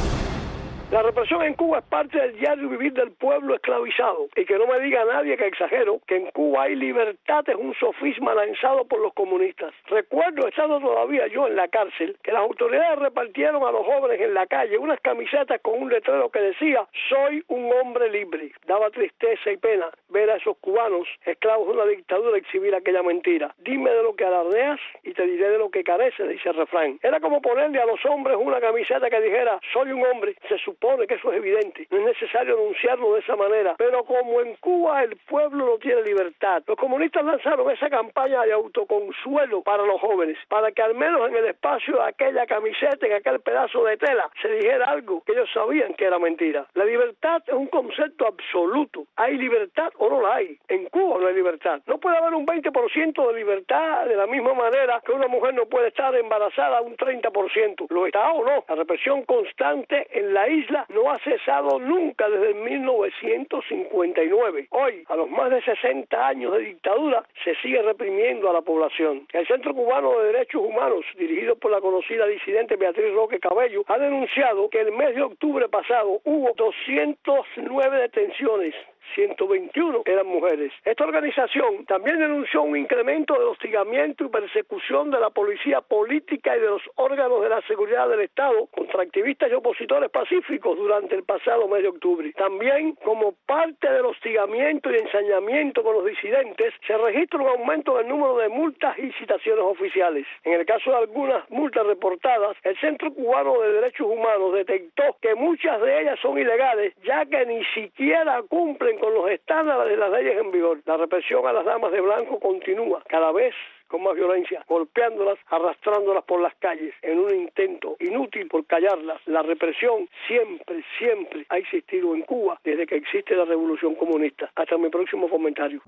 La represión en Cuba es parte del diario vivir del pueblo esclavizado. Y que no me diga nadie que exagero, que en Cuba hay libertad es un sofisma lanzado por los comunistas. Recuerdo, estando todavía yo en la cárcel, que las autoridades repartieron a los jóvenes en la calle unas camisetas con un letrero que decía «Soy un hombre libre». Daba tristeza y pena ver a esos cubanos, esclavos de una dictadura, exhibir aquella mentira. Dime de lo que alardeas y te diré de lo que careces, dice el refrán. Era como ponerle a los hombres una camiseta que dijera «Soy un hombre». Se supone que eso es evidente, no es necesario anunciarlo de esa manera, pero como en Cuba el pueblo no tiene libertad, los comunistas lanzaron esa campaña de autoconsuelo para los jóvenes, para que al menos en el espacio de aquella camiseta, en aquel pedazo de tela, se dijera algo que ellos sabían que era mentira. La libertad es un concepto absoluto. ¿Hay libertad o no la hay? En Cuba no hay libertad. No puede haber un veinte por ciento de libertad de la misma manera que una mujer no puede estar embarazada un treinta por ciento. ¿Lo está o no? La represión constante en la isla no ha cesado nunca desde mil novecientos cincuenta y nueve. Hoy, a los más de sesenta años de dictadura, se sigue reprimiendo a la población. El Centro Cubano de Derechos Humanos, dirigido por la conocida disidente Beatriz Roque Cabello, ha denunciado que el mes de octubre pasado hubo doscientas nueve detenciones. ciento veintiuno eran mujeres. Esta organización también denunció un incremento del hostigamiento y persecución de la policía política y de los órganos de la seguridad del Estado contra activistas y opositores pacíficos durante el pasado mes de octubre. También, como parte del hostigamiento y ensañamiento con los disidentes, se registra un aumento en el número de multas y citaciones oficiales. En el caso de algunas multas reportadas, el Centro Cubano de Derechos Humanos detectó que muchas de ellas son ilegales, ya que ni siquiera cumplen con los estándares de las leyes en vigor. La represión a las damas de blanco continúa, cada vez con más violencia, golpeándolas, arrastrándolas por las calles, en un intento inútil por callarlas. La represión siempre, siempre ha existido en Cuba desde que existe la revolución comunista. Hasta mi próximo comentario.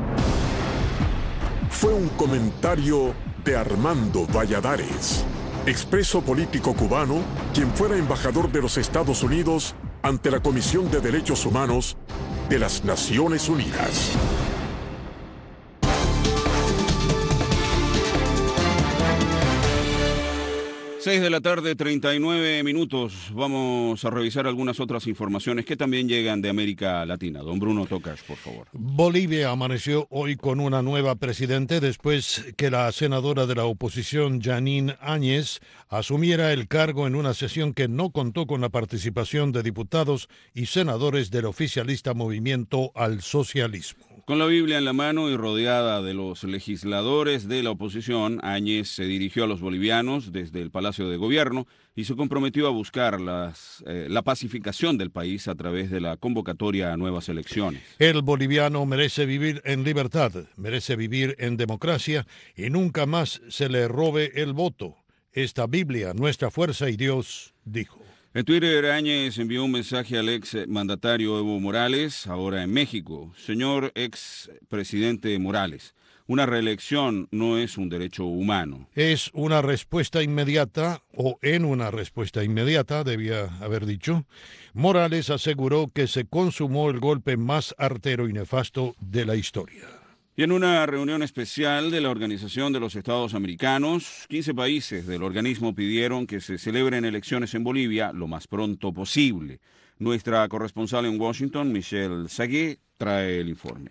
Fue un comentario de Armando Valladares, expreso político cubano, quien fuera embajador de los Estados Unidos ante la Comisión de Derechos Humanos de las Naciones Unidas. seis de la tarde, treinta y nueve minutos. Vamos a revisar algunas otras informaciones que también llegan de América Latina. Don Bruno Tocas, por favor. Bolivia amaneció hoy con una nueva presidente después que la senadora de la oposición, Janine Áñez, asumiera el cargo en una sesión que no contó con la participación de diputados y senadores del oficialista Movimiento al Socialismo. Con la Biblia en la mano y rodeada de los legisladores de la oposición, Áñez se dirigió a los bolivianos desde el Palacio de Gobierno y se comprometió a buscar las, eh, la pacificación del país a través de la convocatoria a nuevas elecciones. El boliviano merece vivir en libertad, merece vivir en democracia y nunca más se le robe el voto. Esta Biblia, nuestra fuerza y Dios, dijo. En Twitter, Áñez envió un mensaje al ex mandatario Evo Morales, ahora en México. Señor ex presidente Morales, una reelección no es un derecho humano. Es una respuesta inmediata, o en una respuesta inmediata, debía haber dicho. Morales aseguró que se consumó el golpe más artero y nefasto de la historia. Y en una reunión especial de la Organización de los Estados Americanos, quince países del organismo pidieron que se celebren elecciones en Bolivia lo más pronto posible. Nuestra corresponsal en Washington, Michelle Sagué, trae el informe.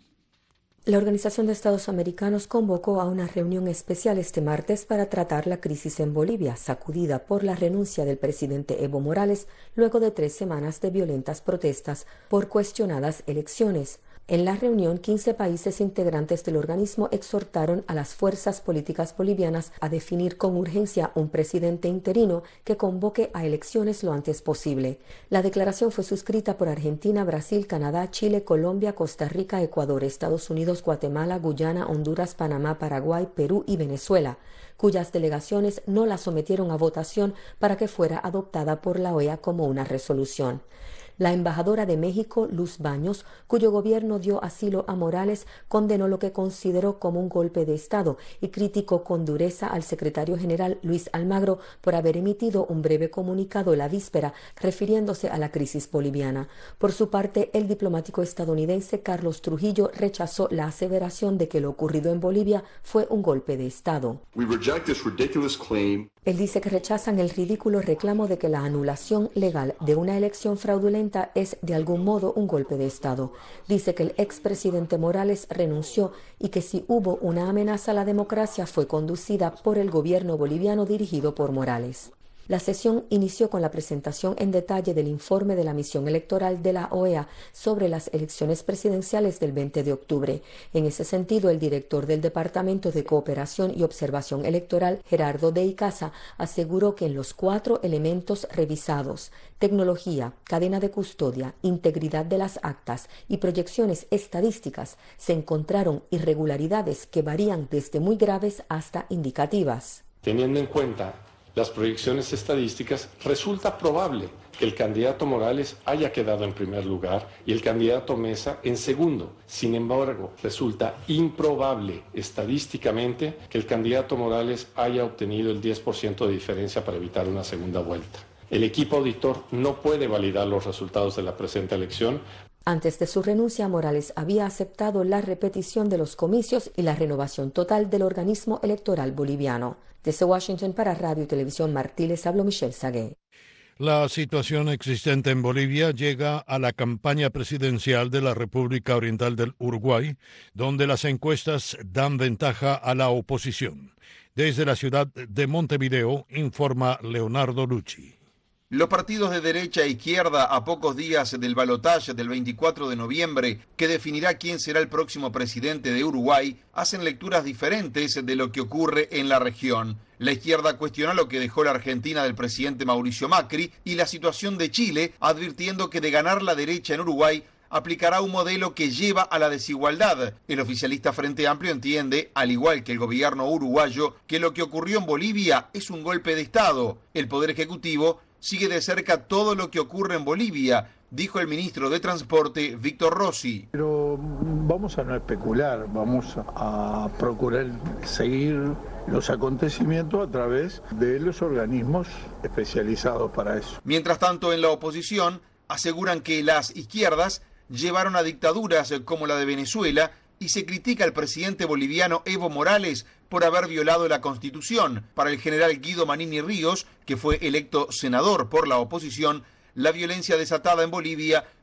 La Organización de Estados Americanos convocó a una reunión especial este martes para tratar la crisis en Bolivia, sacudida por la renuncia del presidente Evo Morales luego de tres semanas de violentas protestas por cuestionadas elecciones. En la reunión, quince países integrantes del organismo exhortaron a las fuerzas políticas bolivianas a definir con urgencia un presidente interino que convoque a elecciones lo antes posible. La declaración fue suscrita por Argentina, Brasil, Canadá, Chile, Colombia, Costa Rica, Ecuador, Estados Unidos, Guatemala, Guyana, Honduras, Panamá, Paraguay, Perú y Venezuela, cuyas delegaciones no la sometieron a votación para que fuera adoptada por la O E A como una resolución. La embajadora de México, Luz Baños, cuyo gobierno dio asilo a Morales, condenó lo que consideró como un golpe de Estado y criticó con dureza al secretario general Luis Almagro por haber emitido un breve comunicado la víspera refiriéndose a la crisis boliviana. Por su parte, el diplomático estadounidense Carlos Trujillo rechazó la aseveración de que lo ocurrido en Bolivia fue un golpe de Estado. We reject this ridiculous claim. Él dice que rechazan el ridículo reclamo de que la anulación legal de una elección fraudulenta es de algún modo un golpe de Estado. Dice que el expresidente Morales renunció y que si hubo una amenaza a la democracia fue conducida por el gobierno boliviano dirigido por Morales. La sesión inició con la presentación en detalle del informe de la misión electoral de la O E A sobre las elecciones presidenciales del veinte de octubre. En ese sentido, el director del Departamento de Cooperación y Observación Electoral, Gerardo de Icaza, aseguró que en los cuatro elementos revisados, tecnología, cadena de custodia, integridad de las actas y proyecciones estadísticas, se encontraron irregularidades que varían desde muy graves hasta indicativas. Teniendo en cuenta las proyecciones estadísticas, resulta probable que el candidato Morales haya quedado en primer lugar y el candidato Mesa en segundo. Sin embargo, resulta improbable estadísticamente que el candidato Morales haya obtenido el diez por ciento de diferencia para evitar una segunda vuelta. El equipo auditor no puede validar los resultados de la presente elección. Antes de su renuncia, Morales había aceptado la repetición de los comicios y la renovación total del organismo electoral boliviano. Desde Washington para Radio y Televisión Martí les habló Michelle Sagué. La situación existente en Bolivia llega a la campaña presidencial de la República Oriental del Uruguay, donde las encuestas dan ventaja a la oposición. Desde la ciudad de Montevideo, informa Leonardo Lucci. Los partidos de derecha e izquierda, a pocos días del balotaje del veinticuatro de noviembre, que definirá quién será el próximo presidente de Uruguay, hacen lecturas diferentes de lo que ocurre en la región. La izquierda cuestiona lo que dejó la Argentina del presidente Mauricio Macri y la situación de Chile, advirtiendo que de ganar la derecha en Uruguay, aplicará un modelo que lleva a la desigualdad. El oficialista Frente Amplio entiende, al igual que el gobierno uruguayo, que lo que ocurrió en Bolivia es un golpe de Estado. El Poder Ejecutivo sigue de cerca todo lo que ocurre en Bolivia, dijo el ministro de Transporte, Víctor Rossi. Pero vamos a no especular, vamos a procurar seguir los acontecimientos a través de los organismos especializados para eso. Mientras tanto, en la oposición aseguran que las izquierdas llevaron a dictaduras como la de Venezuela y se critica al presidente boliviano Evo Morales por haber violado la Constitución. Para el general Guido Manini Ríos, que fue electo senador por la oposición, la violencia desatada en Bolivia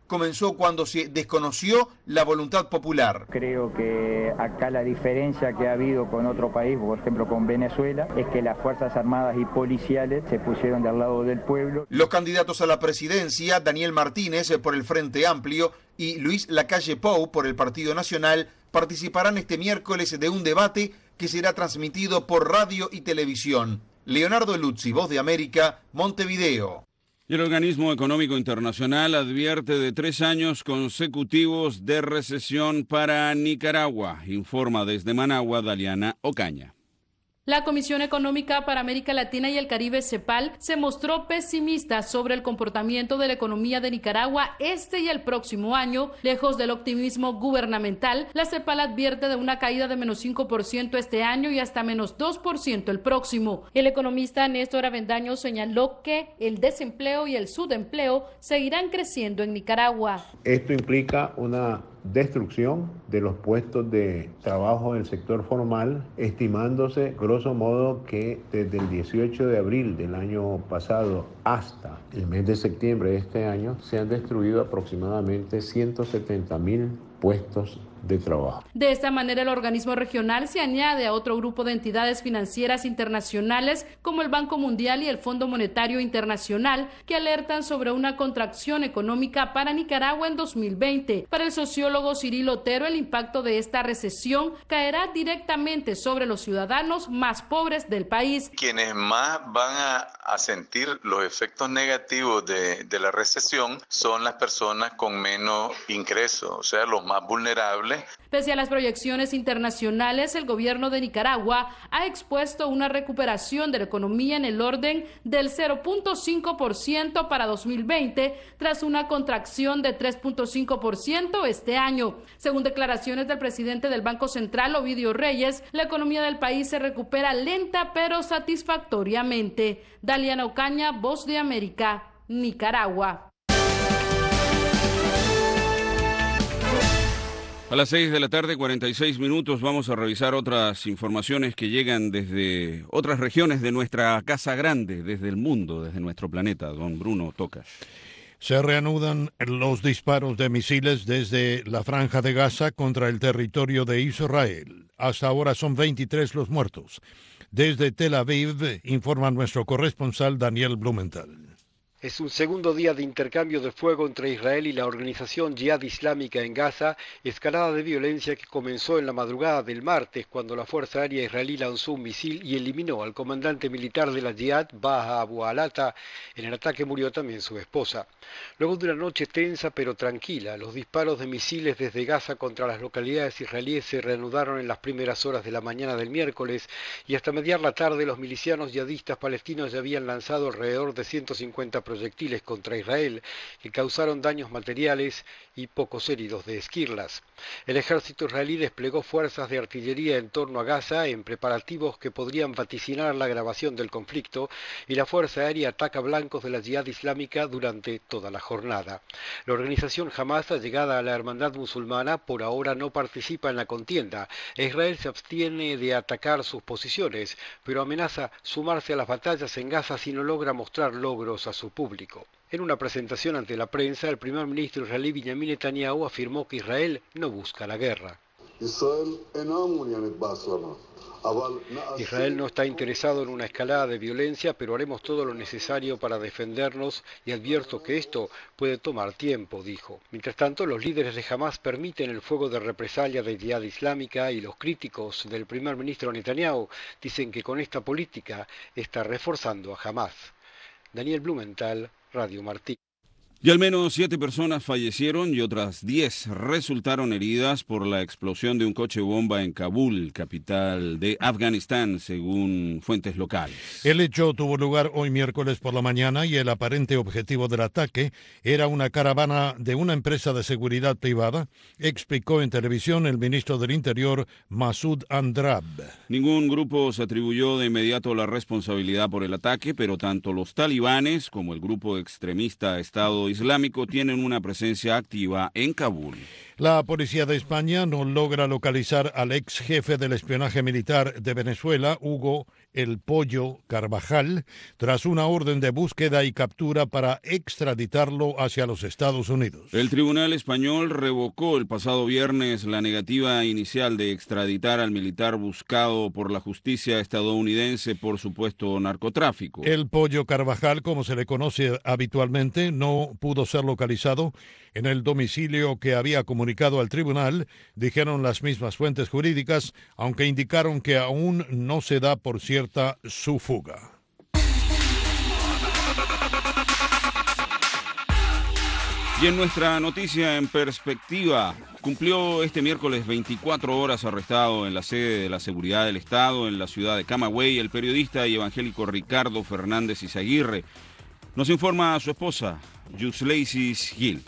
comenzó cuando se desconoció la voluntad popular. Creo que acá la diferencia que ha habido con otro país, por ejemplo con Venezuela, es que las Fuerzas Armadas y policiales se pusieron del lado del pueblo. Los candidatos a la presidencia, Daniel Martínez por el Frente Amplio y Luis Lacalle Pou por el Partido Nacional, participarán este miércoles de un debate que será transmitido por radio y televisión. Leonardo Luzzi, Voz de América, Montevideo. El Organismo Económico Internacional advierte de tres años consecutivos de recesión para Nicaragua, informa desde Managua Daliana Ocaña. La Comisión Económica para América Latina y el Caribe, CEPAL, se mostró pesimista sobre el comportamiento de la economía de Nicaragua este y el próximo año. Lejos del optimismo gubernamental, la CEPAL advierte de una caída de menos cinco por ciento este año y hasta menos dos por ciento el próximo. El economista Néstor Avendaño señaló que el desempleo y el subempleo seguirán creciendo en Nicaragua. Esto implica una destrucción de los puestos de trabajo del sector formal, estimándose grosso modo que desde el dieciocho de abril del año pasado hasta el mes de septiembre de este año se han destruido aproximadamente ciento setenta mil puestos de trabajo. De esta manera, el organismo regional se añade a otro grupo de entidades financieras internacionales como el Banco Mundial y el Fondo Monetario Internacional, que alertan sobre una contracción económica para Nicaragua en dos mil veinte. Para el sociólogo Cirilo Otero, el impacto de esta recesión caerá directamente sobre los ciudadanos más pobres del país. Quienes más van a, a sentir los efectos negativos de, de la recesión son las personas con menos ingresos, o sea, los más vulnerables. Pese a las proyecciones internacionales, el gobierno de Nicaragua ha expuesto una recuperación de la economía en el orden del cero punto cinco por ciento para dos mil veinte, tras una contracción de tres punto cinco por ciento este año. Según declaraciones del presidente del Banco Central, Ovidio Reyes, la economía del país se recupera lenta pero satisfactoriamente. Daliana Ocaña, Voz de América, Nicaragua. A las seis de la tarde, cuarenta y seis minutos, vamos a revisar otras informaciones que llegan desde otras regiones de nuestra Casa Grande, desde el mundo, desde nuestro planeta. Don Bruno Tocas. Se reanudan los disparos de misiles desde la Franja de Gaza contra el territorio de Israel. Hasta ahora son veintitrés los muertos. Desde Tel Aviv, informa nuestro corresponsal Daniel Blumenthal. Es un segundo día de intercambio de fuego entre Israel y la organización Yihad Islámica en Gaza, escalada de violencia que comenzó en la madrugada del martes cuando la Fuerza Aérea israelí lanzó un misil y eliminó al comandante militar de la Yihad, Baha Abu Alata. En el ataque murió también su esposa. Luego de una noche tensa pero tranquila, los disparos de misiles desde Gaza contra las localidades israelíes se reanudaron en las primeras horas de la mañana del miércoles y hasta mediar la tarde los milicianos yihadistas palestinos ya habían lanzado alrededor de ciento cincuenta proyectiles contra Israel que causaron daños materiales y pocos heridos de esquirlas. El ejército israelí desplegó fuerzas de artillería en torno a Gaza en preparativos que podrían vaticinar la agravación del conflicto y la Fuerza Aérea ataca blancos de la Yihad Islámica durante toda la jornada. La organización Hamas, allegada a la hermandad musulmana, por ahora no participa en la contienda. Israel se abstiene de atacar sus posiciones, pero amenaza sumarse a las batallas en Gaza si no logra mostrar logros a su público. En una presentación ante la prensa, el primer ministro israelí Benjamin Netanyahu afirmó que Israel no busca la guerra. Israel no está interesado en una escalada de violencia, pero haremos todo lo necesario para defendernos y advierto que esto puede tomar tiempo, dijo. Mientras tanto, los líderes de Hamas permiten el fuego de represalia de Yihad Islámica y los críticos del primer ministro Netanyahu dicen que con esta política está reforzando a Hamas. Daniel Blumenthal, Radio Martí. Y al menos siete personas fallecieron y otras diez resultaron heridas por la explosión de un coche bomba en Kabul, capital de Afganistán, según fuentes locales. El hecho tuvo lugar hoy miércoles por la mañana y el aparente objetivo del ataque era una caravana de una empresa de seguridad privada, explicó en televisión el ministro del Interior, Masoud Andrab. Ningún grupo se atribuyó de inmediato la responsabilidad por el ataque, pero tanto los talibanes como el grupo extremista Estado Islámico tienen una presencia activa en Kabul. La policía de España no logra localizar al ex jefe del espionaje militar de Venezuela, Hugo El Pollo Carvajal, tras una orden de búsqueda y captura para extraditarlo hacia los Estados Unidos. El tribunal español revocó el pasado viernes la negativa inicial de extraditar al militar buscado por la justicia estadounidense por supuesto narcotráfico. El Pollo Carvajal, como se le conoce habitualmente, no pudo ser localizado en el domicilio que había comunicado al tribunal, dijeron las mismas fuentes jurídicas, aunque indicaron que aún no se da por cierta su fuga. Y en nuestra noticia en perspectiva, cumplió este miércoles veinticuatro horas arrestado en la sede de la Seguridad del Estado en la ciudad de Camagüey el periodista y evangélico Ricardo Fernández Izaguirre. Nos informa su esposa, Yusleysis Gil.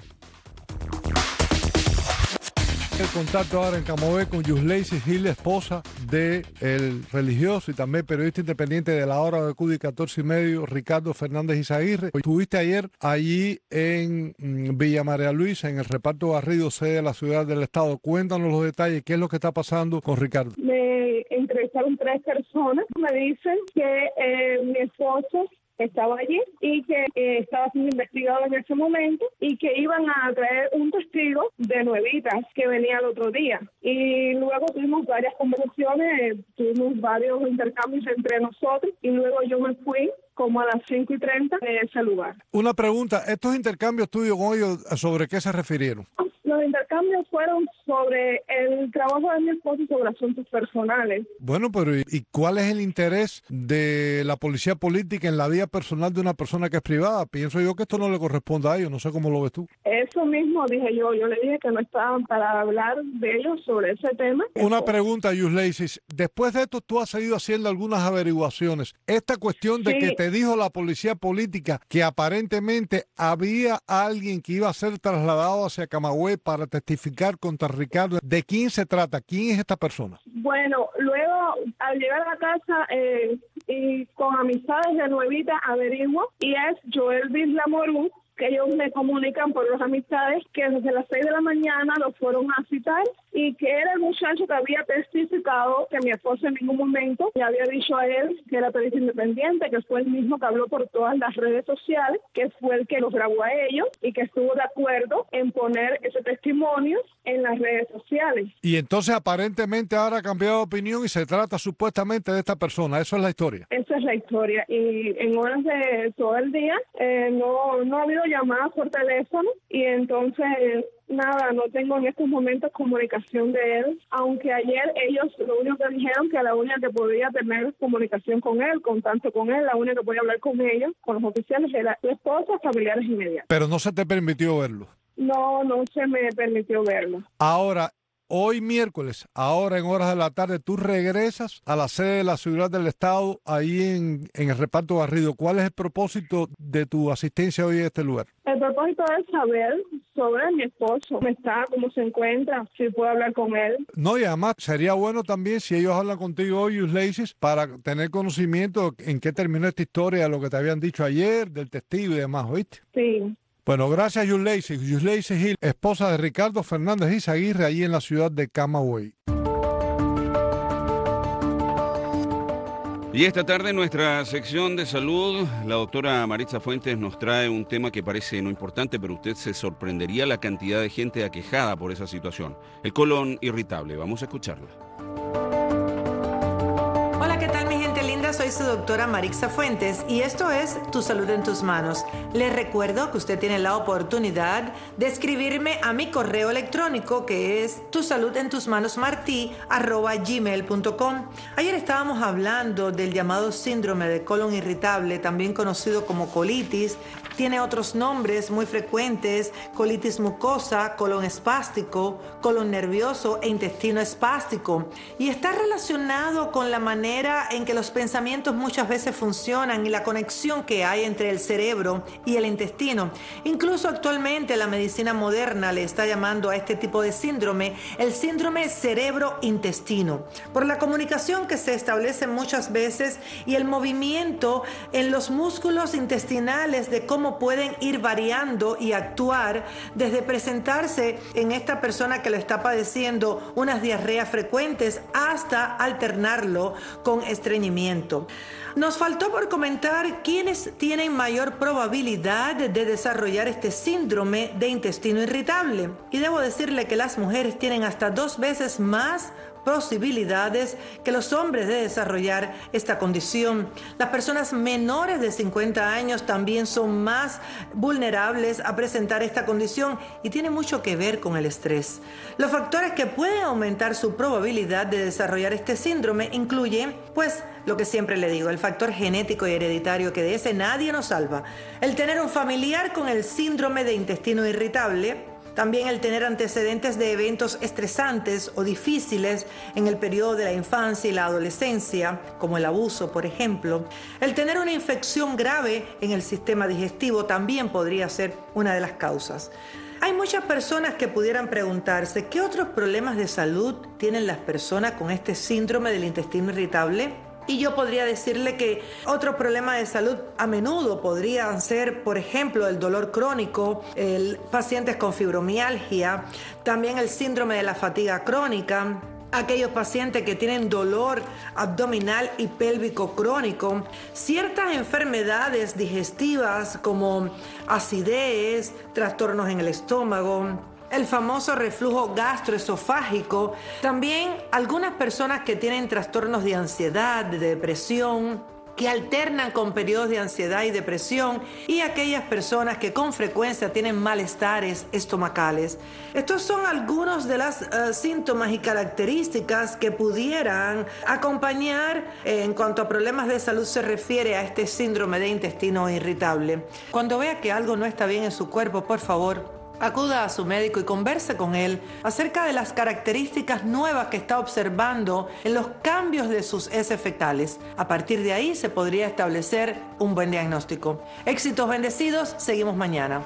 El contacto ahora en Camagüey con Yusleysis Gil, esposa del religioso y también periodista independiente de La Hora de Cuba y catorce y medio, Ricardo Fernández Izaguirre. Estuviste ayer allí en Villa María Luisa, en el reparto Garrido, sede de la Ciudad del Estado. Cuéntanos los detalles, ¿qué es lo que está pasando con Ricardo? Me entrevistaron tres personas, me dicen que eh, mi esposo estaba allí y que eh, estaba siendo investigado en ese momento y que iban a traer un testigo de Nuevitas que venía el otro día. Y luego tuvimos varias conversaciones, tuvimos varios intercambios entre nosotros y luego yo me fui como a las cinco y treinta de ese lugar. Una pregunta, ¿estos intercambios tuyos con ellos sobre qué se refirieron? Los intercambios fueron sobre el trabajo de mi esposo y sobre asuntos personales. Bueno, pero ¿y cuál es el interés de la policía política en la vida personal de una persona que es privada? Pienso yo que esto no le corresponde a ellos, no sé cómo lo ves tú. Eso mismo dije yo, yo le dije que no estaban para hablar de ellos sobre ese tema. Una pregunta, Yusleysis, después de esto tú has seguido haciendo algunas averiguaciones. Esta cuestión de sí. que te dijo la policía política que aparentemente había alguien que iba a ser trasladado hacia Camagüey para testificar contra Ricardo. ¿De quién se trata? ¿Quién es esta persona? Bueno, luego al llegar a la casa eh, y con amistades de Nuevita averiguo y es Joel Bisla Morú, que ellos me comunican por las amistades que desde las seis de la mañana lo fueron a citar y que era el muchacho que había testificado que mi esposo en ningún momento le había dicho a él que era periodista independiente, que fue el mismo que habló por todas las redes sociales, que fue el que los grabó a ellos y que estuvo de acuerdo en poner ese testimonio en las redes sociales. Y entonces aparentemente ahora ha cambiado de opinión y se trata supuestamente de esta persona. ¿Eso es la historia? Esa es la historia. Y en horas de todo el día eh, no, no ha habido llamadas por teléfono y entonces nada, no tengo en estos momentos comunicación de él, aunque ayer ellos lo único que dijeron que la única que podía tener comunicación con él, contacto con él, la única que podía hablar con ellos, con los oficiales, era su esposa, familiares inmediatos. Pero no se te permitió verlo. No, no se me permitió verlo. Ahora, hoy miércoles, ahora en horas de la tarde, tú regresas a la sede de la Ciudad del Estado, ahí en, en el reparto Garrido. ¿Cuál es el propósito de tu asistencia hoy a este lugar? El propósito es saber sobre mi esposo, cómo está, cómo se encuentra, si puedo hablar con él. No, y además sería bueno también si ellos hablan contigo hoy, Yusleysis, para tener conocimiento en qué terminó esta historia, lo que te habían dicho ayer, del testigo y demás, ¿oíste? Sí. Bueno, gracias Yusleysis. Yusleysis Gil, esposa de Ricardo Fernández Izaguirre, allí en la ciudad de Camagüey. Y esta tarde en nuestra sección de salud, la doctora Maritza Fuentes nos trae un tema que parece no importante, pero usted se sorprendería la cantidad de gente aquejada por esa situación. El colon irritable. Vamos a escucharla. Hola, ¿qué tal mi gente linda? Soy su doctora Maritza Fuentes y esto es Tu Salud en Tus Manos. Les recuerdo que usted tiene la oportunidad de escribirme a mi correo electrónico que es tusaludentosmanosmarti arroba gmail punto com. Ayer estábamos hablando del llamado síndrome de colon irritable, también conocido como colitis. Tiene otros nombres muy frecuentes: colitis mucosa, colon espástico, colon nervioso e intestino espástico. Y está relacionado con la manera en que los pensamientos pensamientos muchas veces funcionan y la conexión que hay entre el cerebro y el intestino. Incluso actualmente la medicina moderna le está llamando a este tipo de síndrome el síndrome cerebro-intestino, por la comunicación que se establece muchas veces y el movimiento en los músculos intestinales de cómo pueden ir variando y actuar desde presentarse en esta persona que lo está padeciendo unas diarreas frecuentes hasta alternarlo con estreñimiento. Nos faltó por comentar quiénes tienen mayor probabilidad de desarrollar este síndrome de intestino irritable. Y debo decirle que las mujeres tienen hasta dos veces más posibilidades que los hombres de desarrollar esta condición. Las personas menores de cincuenta años también son más vulnerables a presentar esta condición y tiene mucho que ver con el estrés. Los factores que pueden aumentar su probabilidad de desarrollar este síndrome incluyen, pues, lo que siempre le digo, el factor genético y hereditario, que de ese nadie nos salva, el tener un familiar con el síndrome de intestino irritable, también el tener antecedentes de eventos estresantes o difíciles en el periodo de la infancia y la adolescencia, como el abuso, por ejemplo. El tener una infección grave en el sistema digestivo también podría ser una de las causas. Hay muchas personas que pudieran preguntarse, ¿qué otros problemas de salud tienen las personas con este síndrome del intestino irritable? Y yo podría decirle que otros problemas de salud a menudo podrían ser, por ejemplo, el dolor crónico, el, pacientes con fibromialgia, también el síndrome de la fatiga crónica, aquellos pacientes que tienen dolor abdominal y pélvico crónico, ciertas enfermedades digestivas como acidez, trastornos en el estómago, el famoso reflujo gastroesofágico, también algunas personas que tienen trastornos de ansiedad, de depresión, que alternan con periodos de ansiedad y depresión, y aquellas personas que con frecuencia tienen malestares estomacales. Estos son algunos de los uh, síntomas y características que pudieran acompañar eh, en cuanto a problemas de salud se refiere a este síndrome de intestino irritable. Cuando vea que algo no está bien en su cuerpo, por favor, acuda a su médico y converse con él acerca de las características nuevas que está observando en los cambios de sus heces fecales. A partir de ahí se podría establecer un buen diagnóstico. Éxitos bendecidos, seguimos mañana.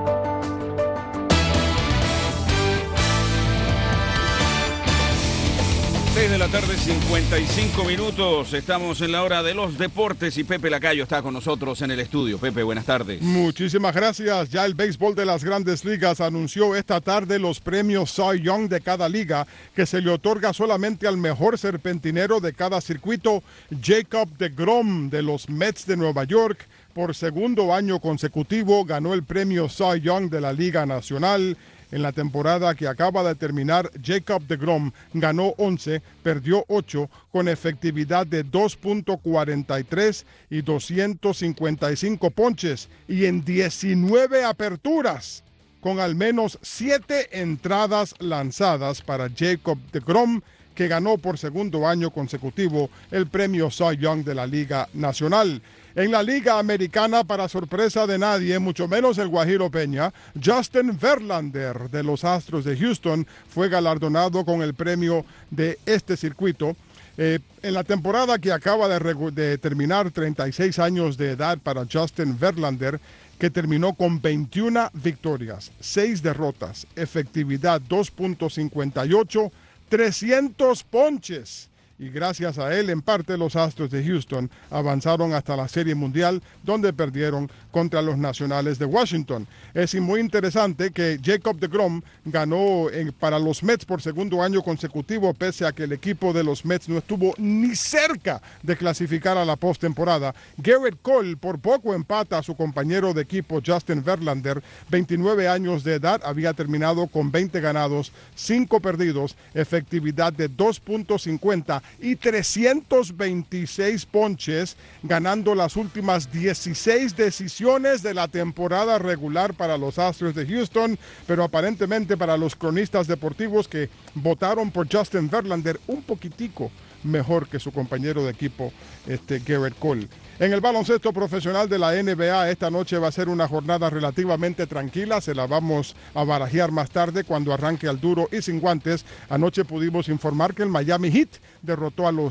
seis de la tarde, cincuenta y cinco minutos. Estamos en la hora de los deportes y Pepe Lacayo está con nosotros en el estudio. Pepe, buenas tardes. Muchísimas gracias. Ya el béisbol de las Grandes Ligas anunció esta tarde los premios Cy Young de cada liga, que se le otorga solamente al mejor serpentinero de cada circuito. Jacob deGrom de los Mets de Nueva York, por segundo año consecutivo, ganó el premio Cy Young de la Liga Nacional. En la temporada que acaba de terminar, Jacob deGrom ganó once, perdió ocho, con efectividad de dos punto cuarenta y tres y doscientos cincuenta y cinco ponches, y en diecinueve aperturas, con al menos siete entradas lanzadas para Jacob deGrom, que ganó por segundo año consecutivo el premio Cy Young de la Liga Nacional. En la Liga Americana, para sorpresa de nadie, mucho menos el Guajiro Peña, Justin Verlander de los Astros de Houston fue galardonado con el premio de este circuito. Eh, en la temporada que acaba de, de terminar, treinta y seis años de edad para Justin Verlander, que terminó con veintiuna victorias, seis derrotas, efectividad dos punto cincuenta y ocho, trescientos ponches. Y gracias a él, en parte, los Astros de Houston avanzaron hasta la Serie Mundial, donde perdieron contra los Nacionales de Washington. Es muy interesante que Jacob deGrom ganó en, para los Mets por segundo año consecutivo, pese a que el equipo de los Mets no estuvo ni cerca de clasificar a la postemporada. Gerrit Cole por poco empata a su compañero de equipo Justin Verlander, veintinueve años de edad, había terminado con veinte ganados, cinco perdidos, efectividad de dos punto cincuenta y trescientos veintiséis ponches, ganando las últimas dieciséis decisiones de la temporada regular para los Astros de Houston, pero aparentemente para los cronistas deportivos que votaron por Justin Verlander un poquitico mejor que su compañero de equipo, este Gerrit Cole. En el baloncesto profesional de la N B A, esta noche va a ser una jornada relativamente tranquila, se la vamos a barajear más tarde cuando arranque al duro y sin guantes. Anoche pudimos informar que el Miami Heat derrotó a los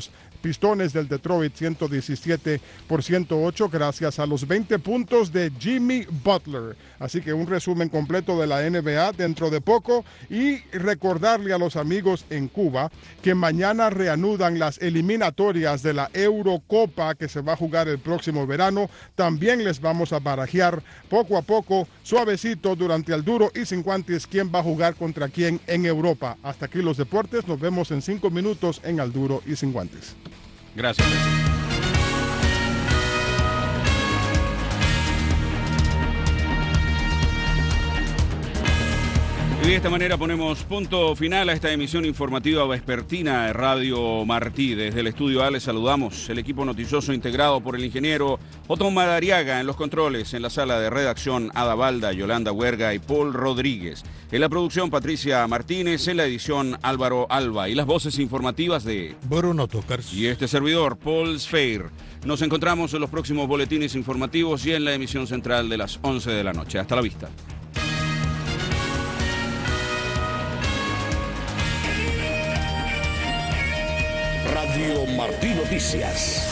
Pistones del Detroit ciento diecisiete por ciento ocho gracias a los veinte puntos de Jimmy Butler. Así que un resumen completo de la N B A dentro de poco y recordarle a los amigos en Cuba que mañana reanudan las eliminatorias de la Eurocopa que se va a jugar el próximo verano. También les vamos a barajear poco a poco, suavecito, durante el Duro y Sin Guantes, quién va a jugar contra quién en Europa. Hasta aquí los deportes, nos vemos en cinco minutos en Al Duro y Sin Guantes. Gracias. Y de esta manera ponemos punto final a esta emisión informativa vespertina de Radio Martí. Desde el estudio A les saludamos el equipo noticioso integrado por el ingeniero Otón Madariaga en los controles, en la sala de redacción Ada Balda, Yolanda Huerga y Paul Rodríguez. En la producción Patricia Martínez, en la edición Álvaro Alba y las voces informativas de Bruno Tocars y este servidor Paul Sfeir. Nos encontramos en los próximos boletines informativos y en la emisión central de las once de la noche. Hasta la vista. Radio Martí Noticias.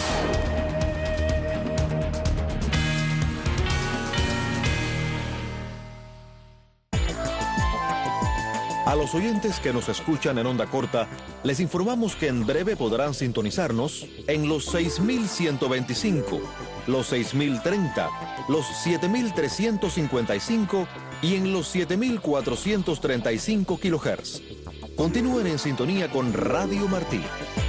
A los oyentes que nos escuchan en onda corta, les informamos que en breve podrán sintonizarnos en los seis mil ciento veinticinco, los seis mil treinta, los siete mil trescientos cincuenta y cinco y en los siete mil cuatrocientos treinta y cinco kilohertz. Continúen en sintonía con Radio Martí.